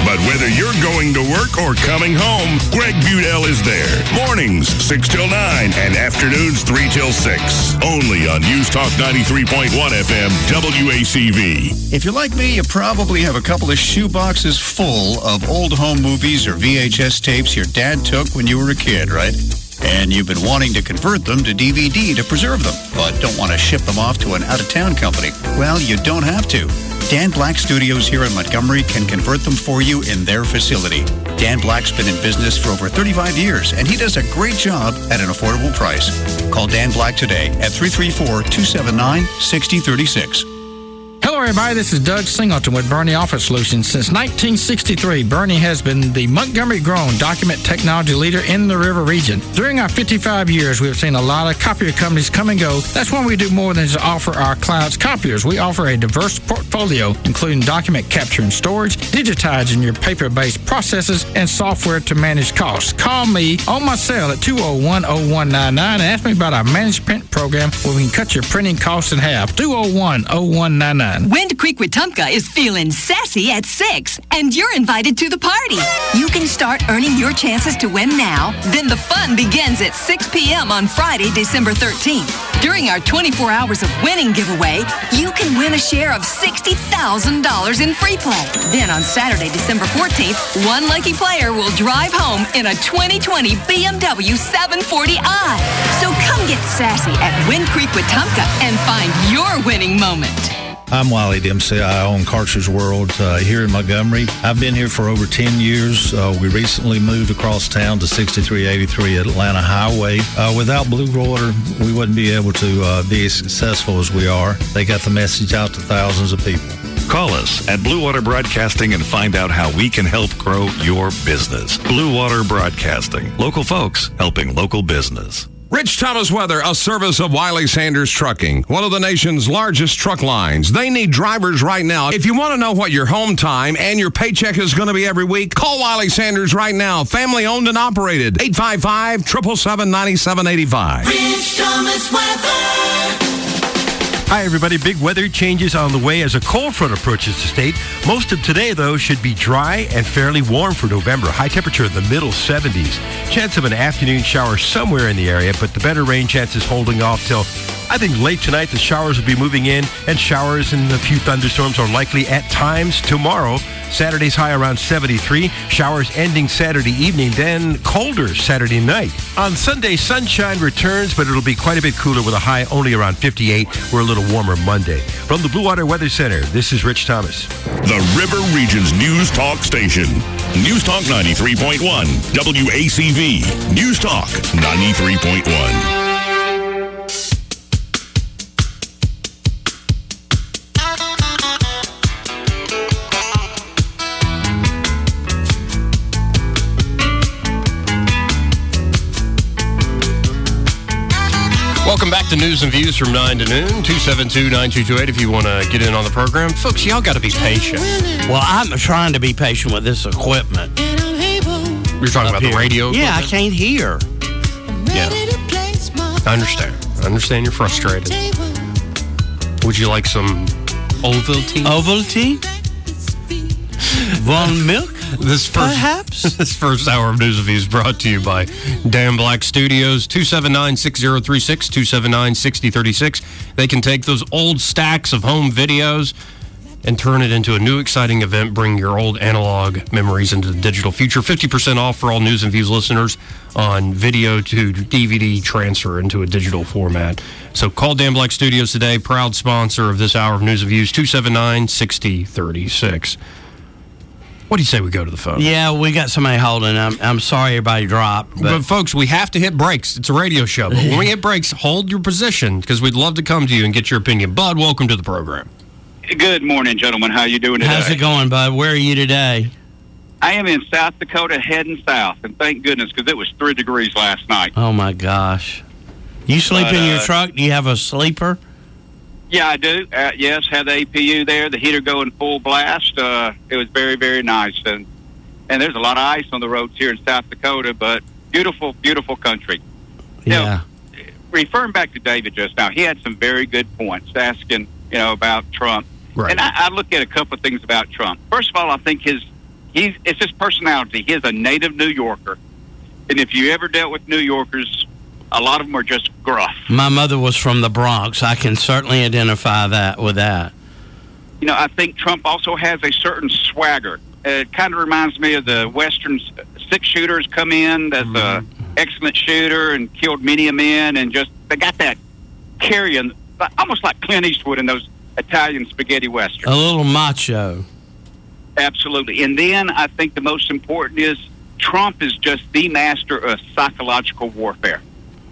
But whether you're going to work or coming home, Greg Budell is there. Mornings, six till nine, and afternoons, three till six. Only on News Talk ninety-three point one F M, W A C V. If you're like me, you probably have a couple of shoe boxes full of old home movies or V H S tapes your dad took when you were a kid, right? And you've been wanting to convert them to D V D to preserve them, but don't want to ship them off to an out-of-town company. Well, you don't have to. Dan Black Studios here in Montgomery can convert them for you in their facility. Dan Black's been in business for over thirty-five years, and he does a great job at an affordable price. Call Dan Black today at three three four, two seven nine, six zero three six. Hello, everybody. This is Doug Singleton with Bernie Office Solutions. Since nineteen sixty-three, Bernie has been the Montgomery-grown document technology leader in the River region. During our fifty-five years, we have seen a lot of copier companies come and go. That's why we do more than just offer our clients copiers. We offer a diverse portfolio, including document capture and storage, digitizing your paper-based processes, and software to manage costs. Call me on my cell at two oh one, oh one nine nine and ask me about our managed print program where we can cut your printing costs in half. two oh one, oh one nine nine. Wind Creek Wetumpka is feeling sassy at six, and you're invited to the party. You can start earning your chances to win now. Then the fun begins at six p.m. on Friday, December thirteenth. During our twenty-four hours of winning giveaway, you can win a share of sixty thousand dollars in free play. Then on Saturday, December fourteenth, one lucky player will drive home in a twenty twenty B M W seven forty i. So come get sassy at Wind Creek Wetumpka and find your winning moment. I'm Wiley Dempsey. I own Carter's World uh, here in Montgomery. I've been here for over ten years. Uh, we recently moved across town to sixty-three eighty-three Atlanta Highway. Uh, without Blue Water, we wouldn't be able to uh, be as successful as we are. They got the message out to thousands of people. Call us at Blue Water Broadcasting and find out how we can help grow your business. Blue Water Broadcasting. Local folks helping local business. Rich Thomas Weather, a service of Wiley Sanders Trucking, one of the nation's largest truck lines. They need drivers right now. If you want to know what your home time and your paycheck is going to be every week, call Wiley Sanders right now. Family owned and operated. eight five five, seven seven seven, nine seven eight five. Rich Thomas Weather. Hi, everybody. Big weather changes on the way as a cold front approaches the state. Most of today, though, should be dry and fairly warm for November. High temperature in the middle seventies. Chance of an afternoon shower somewhere in the area, but the better rain chances holding off till, I think, late tonight. The showers will be moving in, and showers and a few thunderstorms are likely at times tomorrow. Saturday's high around seventy-three. Showers ending Saturday evening, then colder Saturday night. On Sunday, sunshine returns, but it'll be quite a bit cooler with a high only around fifty-eight. We're a little warmer Monday. From the Blue Water Weather Center, this is Rich Thomas. The River Region's News Talk station. News Talk ninety-three point one, W A C V. News Talk ninety-three point one. Welcome back to News and Views from nine to noon, two seven two, nine two two eight if you want to get in on the program. Folks, y'all got to be patient. Well, I'm trying to be patient with this equipment. You're talking about here. the radio Yeah, I equipment? can't hear. Yeah. I understand. I understand you're frustrated. Would you like some Ovaltine? Ovaltine? Von Milk? This first, Perhaps? This first hour of News and Views brought to you by Dan Black Studios, two seven nine, six zero three six, two seven nine, six zero three six. They can take those old stacks of home videos and turn it into a new exciting event. Bring your old analog memories into the digital future. fifty percent off for all News and Views listeners on video to D V D transfer into a digital format. So call Dan Black Studios today, proud sponsor of this hour of News and Views, two seven nine, six zero three six. What do you say we go to the phone? Yeah, we got somebody holding. I'm, I'm sorry everybody dropped. But, but, folks, we have to hit breaks. It's a radio show. But when we hit breaks, hold your position because we'd love to come to you and get your opinion. Bud, welcome to the program. Good morning, gentlemen. How you doing today? How's it going, Bud? Where are you today? I am in South Dakota heading south, and thank goodness because it was three degrees last night. Oh, my gosh. You sleep But, in your uh, truck? Do you have a sleeper? Yeah, I do. Uh, yes, had the A P U there, the heater going full blast. Uh, it was very, very nice. And and there's a lot of ice on the roads here in South Dakota, but beautiful, beautiful country. Yeah. Now, referring back to David just now, he had some very good points asking, you know, about Trump. Right. And I, I look at a couple of things about Trump. First of all, I think his he's it's his personality. He's a native New Yorker, and if you ever dealt with New Yorkers, a lot of them are just gruff. My mother was from the Bronx. I can certainly identify that with that. You know, I think Trump also has a certain swagger. Uh, it kind of reminds me of the Western six shooters come in. That's mm-hmm. a excellent shooter and killed many men, and just they got that carrying, almost like Clint Eastwood in those Italian spaghetti westerns. A little macho. Absolutely. And then I think the most important is Trump is just the master of psychological warfare.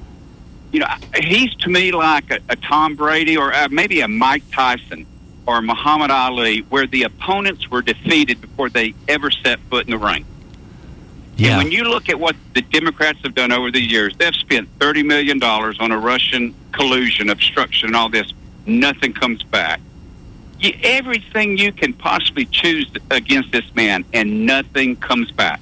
You know, he's to me like a, a Tom Brady or uh, maybe a Mike Tyson or Muhammad Ali, where the opponents were defeated before they ever set foot in the ring. Yeah. And when you look at what the Democrats have done over the years, they've spent thirty million dollars on a Russian collusion, obstruction, and all this. Nothing comes back. You, everything you can possibly choose against this man, and nothing comes back.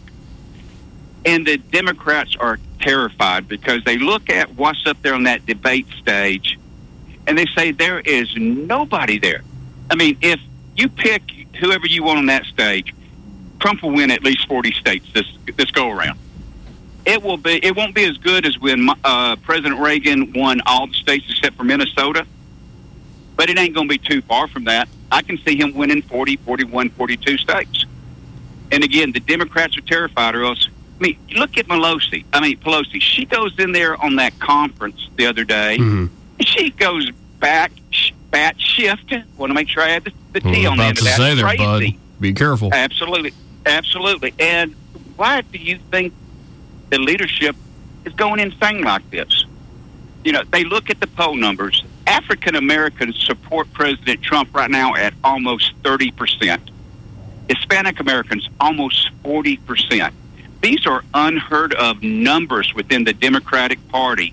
And the Democrats are terrified because they look at what's up there on that debate stage, and they say there is nobody there. I mean, if you pick whoever you want on that stage, Trump will win at least forty states this this go around. It will be. It won't be as good as when uh, President Reagan won all the states except for Minnesota, but it ain't going to be too far from that. I can see him winning forty, forty-one, forty-two states. And again, the Democrats are terrified, or else. I mean, look at Pelosi. I mean, Pelosi. She goes in there on that conference the other day. Mm-hmm. And she goes back. Bat shift. Want to make sure I had the, the T well, on the end of that. About to say there, Crazy. bud. Be careful. Absolutely, absolutely. And why do you think the leadership is going insane like this? You know, they look at the poll numbers. African Americans support President Trump right now at almost thirty percent. Hispanic Americans almost forty percent. These are unheard of numbers within the Democratic Party.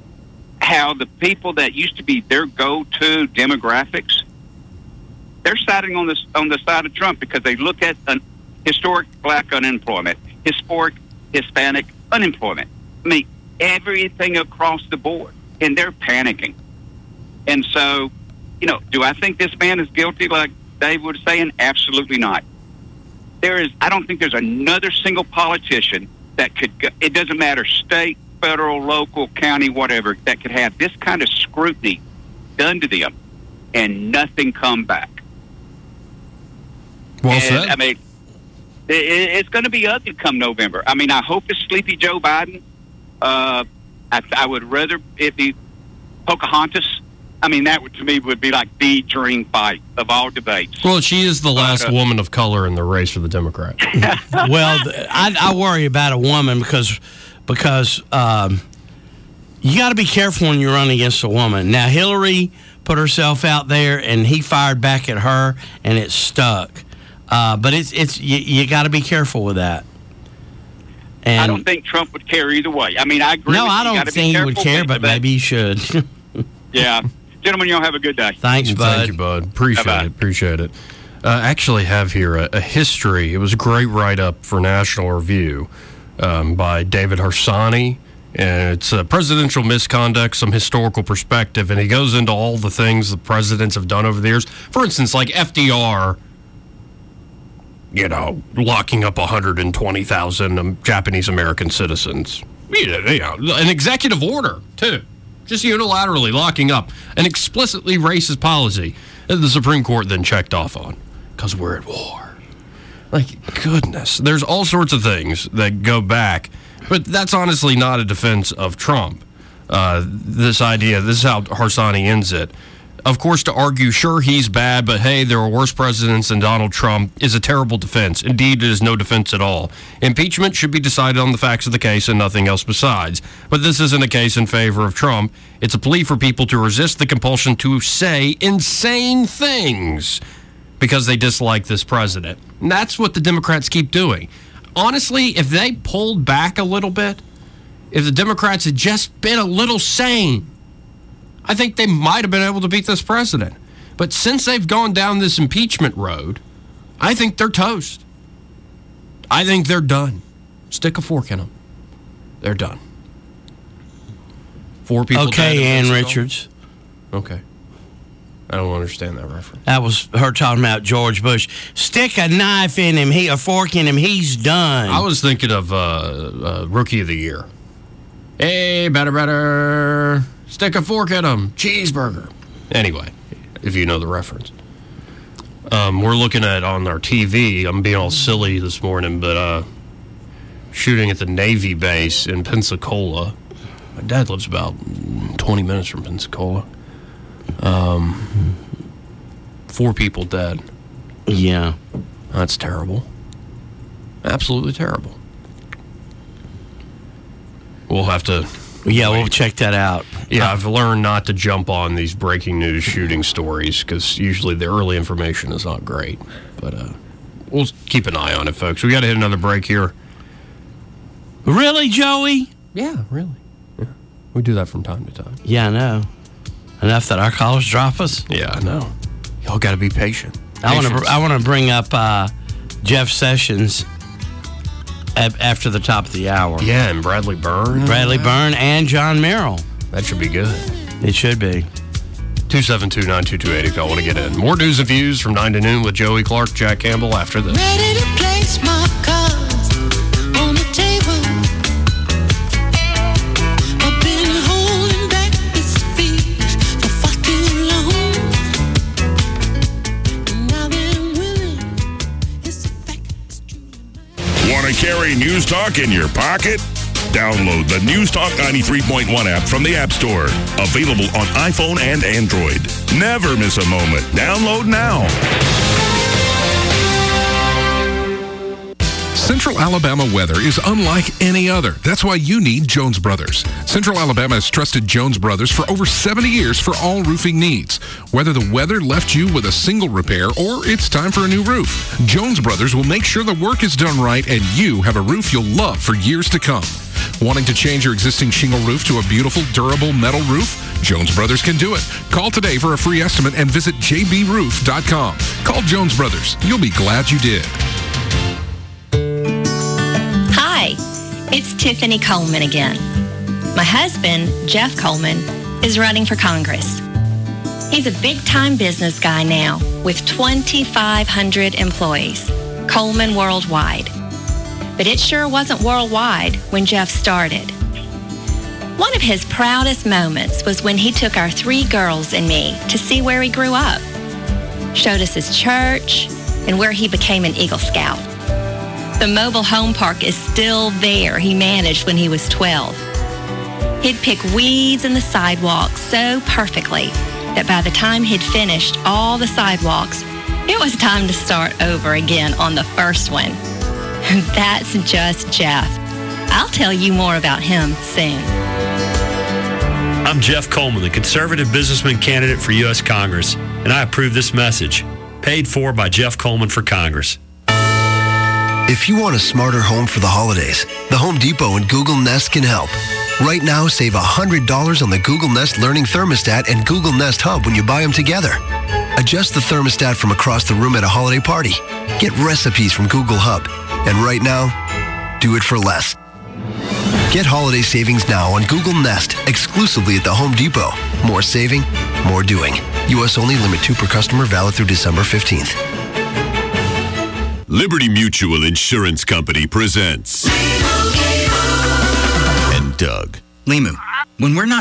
How the people that used to be their go-to demographics, they're siding on this on the side of Trump because they look at an historic black unemployment, historic Hispanic unemployment. I mean, everything across the board, and they're panicking. And so, you know, do I think this man is guilty like Dave was saying? Absolutely not. There is, I don't think there's another single politician that could, it doesn't matter, state, federal, local, county, whatever, that could have this kind of scrutiny done to them and nothing come back. Well and, said. I mean, it, it's going to be ugly come November. I mean, I hope it's Sleepy Joe Biden. Uh, I, I would rather it be Pocahontas. I mean, that would, to me, would be like the dream fight of all debates. Well, she is the last uh, woman of color in the race for the Democrats. Well, I, I worry about a woman because because um, you got to be careful when you run against a woman. Now, Hillary put herself out there, and he fired back at her, and it stuck. Uh, but it's it's you, you got to be careful with that. And I don't think Trump would care either way. I mean, I agree. No, with I you. You don't gotta be think he would careful, care, but maybe he should. Yeah. Gentlemen, y'all have a good day. Thanks, bud. Thank you, bud. Appreciate Bye-bye. it. Appreciate it. Uh, I actually have here a, a history. It was a great write-up for National Review um, by David Harsani. And it's uh, presidential misconduct, some historical perspective, and he goes into all the things the presidents have done over the years. For instance, like F D R, you know, locking up one hundred twenty thousand um, Japanese-American citizens. You know, you know, an executive order, too. Just unilaterally locking up an explicitly racist policy that the Supreme Court then checked off on because we're at war. Like, goodness. There's all sorts of things that go back, but that's honestly not a defense of Trump. Uh, this idea, this is how Harsani ends it. Of course, to argue, sure, he's bad, but hey, there are worse presidents than Donald Trump is a terrible defense. Indeed, it is no defense at all. Impeachment should be decided on the facts of the case and nothing else besides. But this isn't a case in favor of Trump. It's a plea for people to resist the compulsion to say insane things because they dislike this president. And that's what the Democrats keep doing. Honestly, if they pulled back a little bit, if the Democrats had just been a little sane, I think they might have been able to beat this president. But since they've gone down this impeachment road, I think they're toast. I think they're done. Stick a fork in them. They're done. Four people Okay, dead in Ann Mexico. Richards. Okay. I don't understand that reference. That was her talking about George Bush. Stick a knife in him, he a fork in him, he's done. I was thinking of uh, uh, Rookie of the Year. Hey, better, better. Stick a fork in him. Cheeseburger. Anyway, if you know the reference. Um, we're looking at on our T V, I'm being all silly this morning, but uh, shooting at the Navy base in Pensacola. My dad lives about twenty minutes from Pensacola. Um, four people dead. Yeah. That's terrible. Absolutely terrible. We'll have to... Yeah, wait. We'll check that out. Yeah, I've learned not to jump on these breaking news shooting stories because usually the early information is not great. But uh, we'll keep an eye on it, folks. We got to hit another break here. Really, Joey? Yeah, really. Yeah. We do that from time to time. Yeah, I know. Enough that our callers drop us? Yeah, I know. Y'all got to be patient. I want to I want to bring up uh, Jeff Sessions At, after the top of the hour. Yeah, and Bradley Byrne. Bradley Byrne and John Merrill. That should be good. It should be. two seven two, nine two two eight if y'all want to get in. More news and views from nine to noon with Joey Clark, Jack Campbell after this. Ready to place my cards on the table. I've been holding back this speech for far too long. And now that I'm willing, it's a fact, it's true. Want to carry News Talk in your pocket? Download the News Talk ninety-three point one app from the App Store. Available on iPhone and Android. Never miss a moment. Download now. Central Alabama weather is unlike any other. That's why you need Jones Brothers. Central Alabama has trusted Jones Brothers for over seventy years for all roofing needs. Whether the weather left you with a single repair or it's time for a new roof, Jones Brothers will make sure the work is done right and you have a roof you'll love for years to come. Wanting to change your existing shingle roof to a beautiful, durable metal roof? Jones Brothers can do it. Call today for a free estimate and visit j b roof dot com. Call Jones Brothers. You'll be glad you did. Hi, it's Tiffany Coleman again. My husband, Jeff Coleman, is running for Congress. He's a big-time business guy now with twenty-five hundred employees, Coleman Worldwide. But it sure wasn't worldwide when Jeff started. One of his proudest moments was when he took our three girls and me to see where he grew up, showed us his church, and where he became an Eagle Scout. The mobile home park is still there he managed when he was twelve. He'd pick weeds in the sidewalks so perfectly that by the time he'd finished all the sidewalks, it was time to start over again on the first one. That's just Jeff. I'll tell you more about him soon. I'm Jeff Coleman, the conservative businessman candidate for U S Congress, and I approve this message. Paid for by Jeff Coleman for Congress. If you want a smarter home for the holidays, the Home Depot and Google Nest can help. Right now, save one hundred dollars on the Google Nest Learning Thermostat and Google Nest Hub when you buy them together. Adjust the thermostat from across the room at a holiday party. Get recipes from Google Hub. And right now, do it for less. Get holiday savings now on Google Nest, exclusively at the Home Depot. More saving, more doing. U S only, limit two per customer, valid through December fifteenth. Liberty Mutual Insurance Company presents... And Doug. Limu, when we're not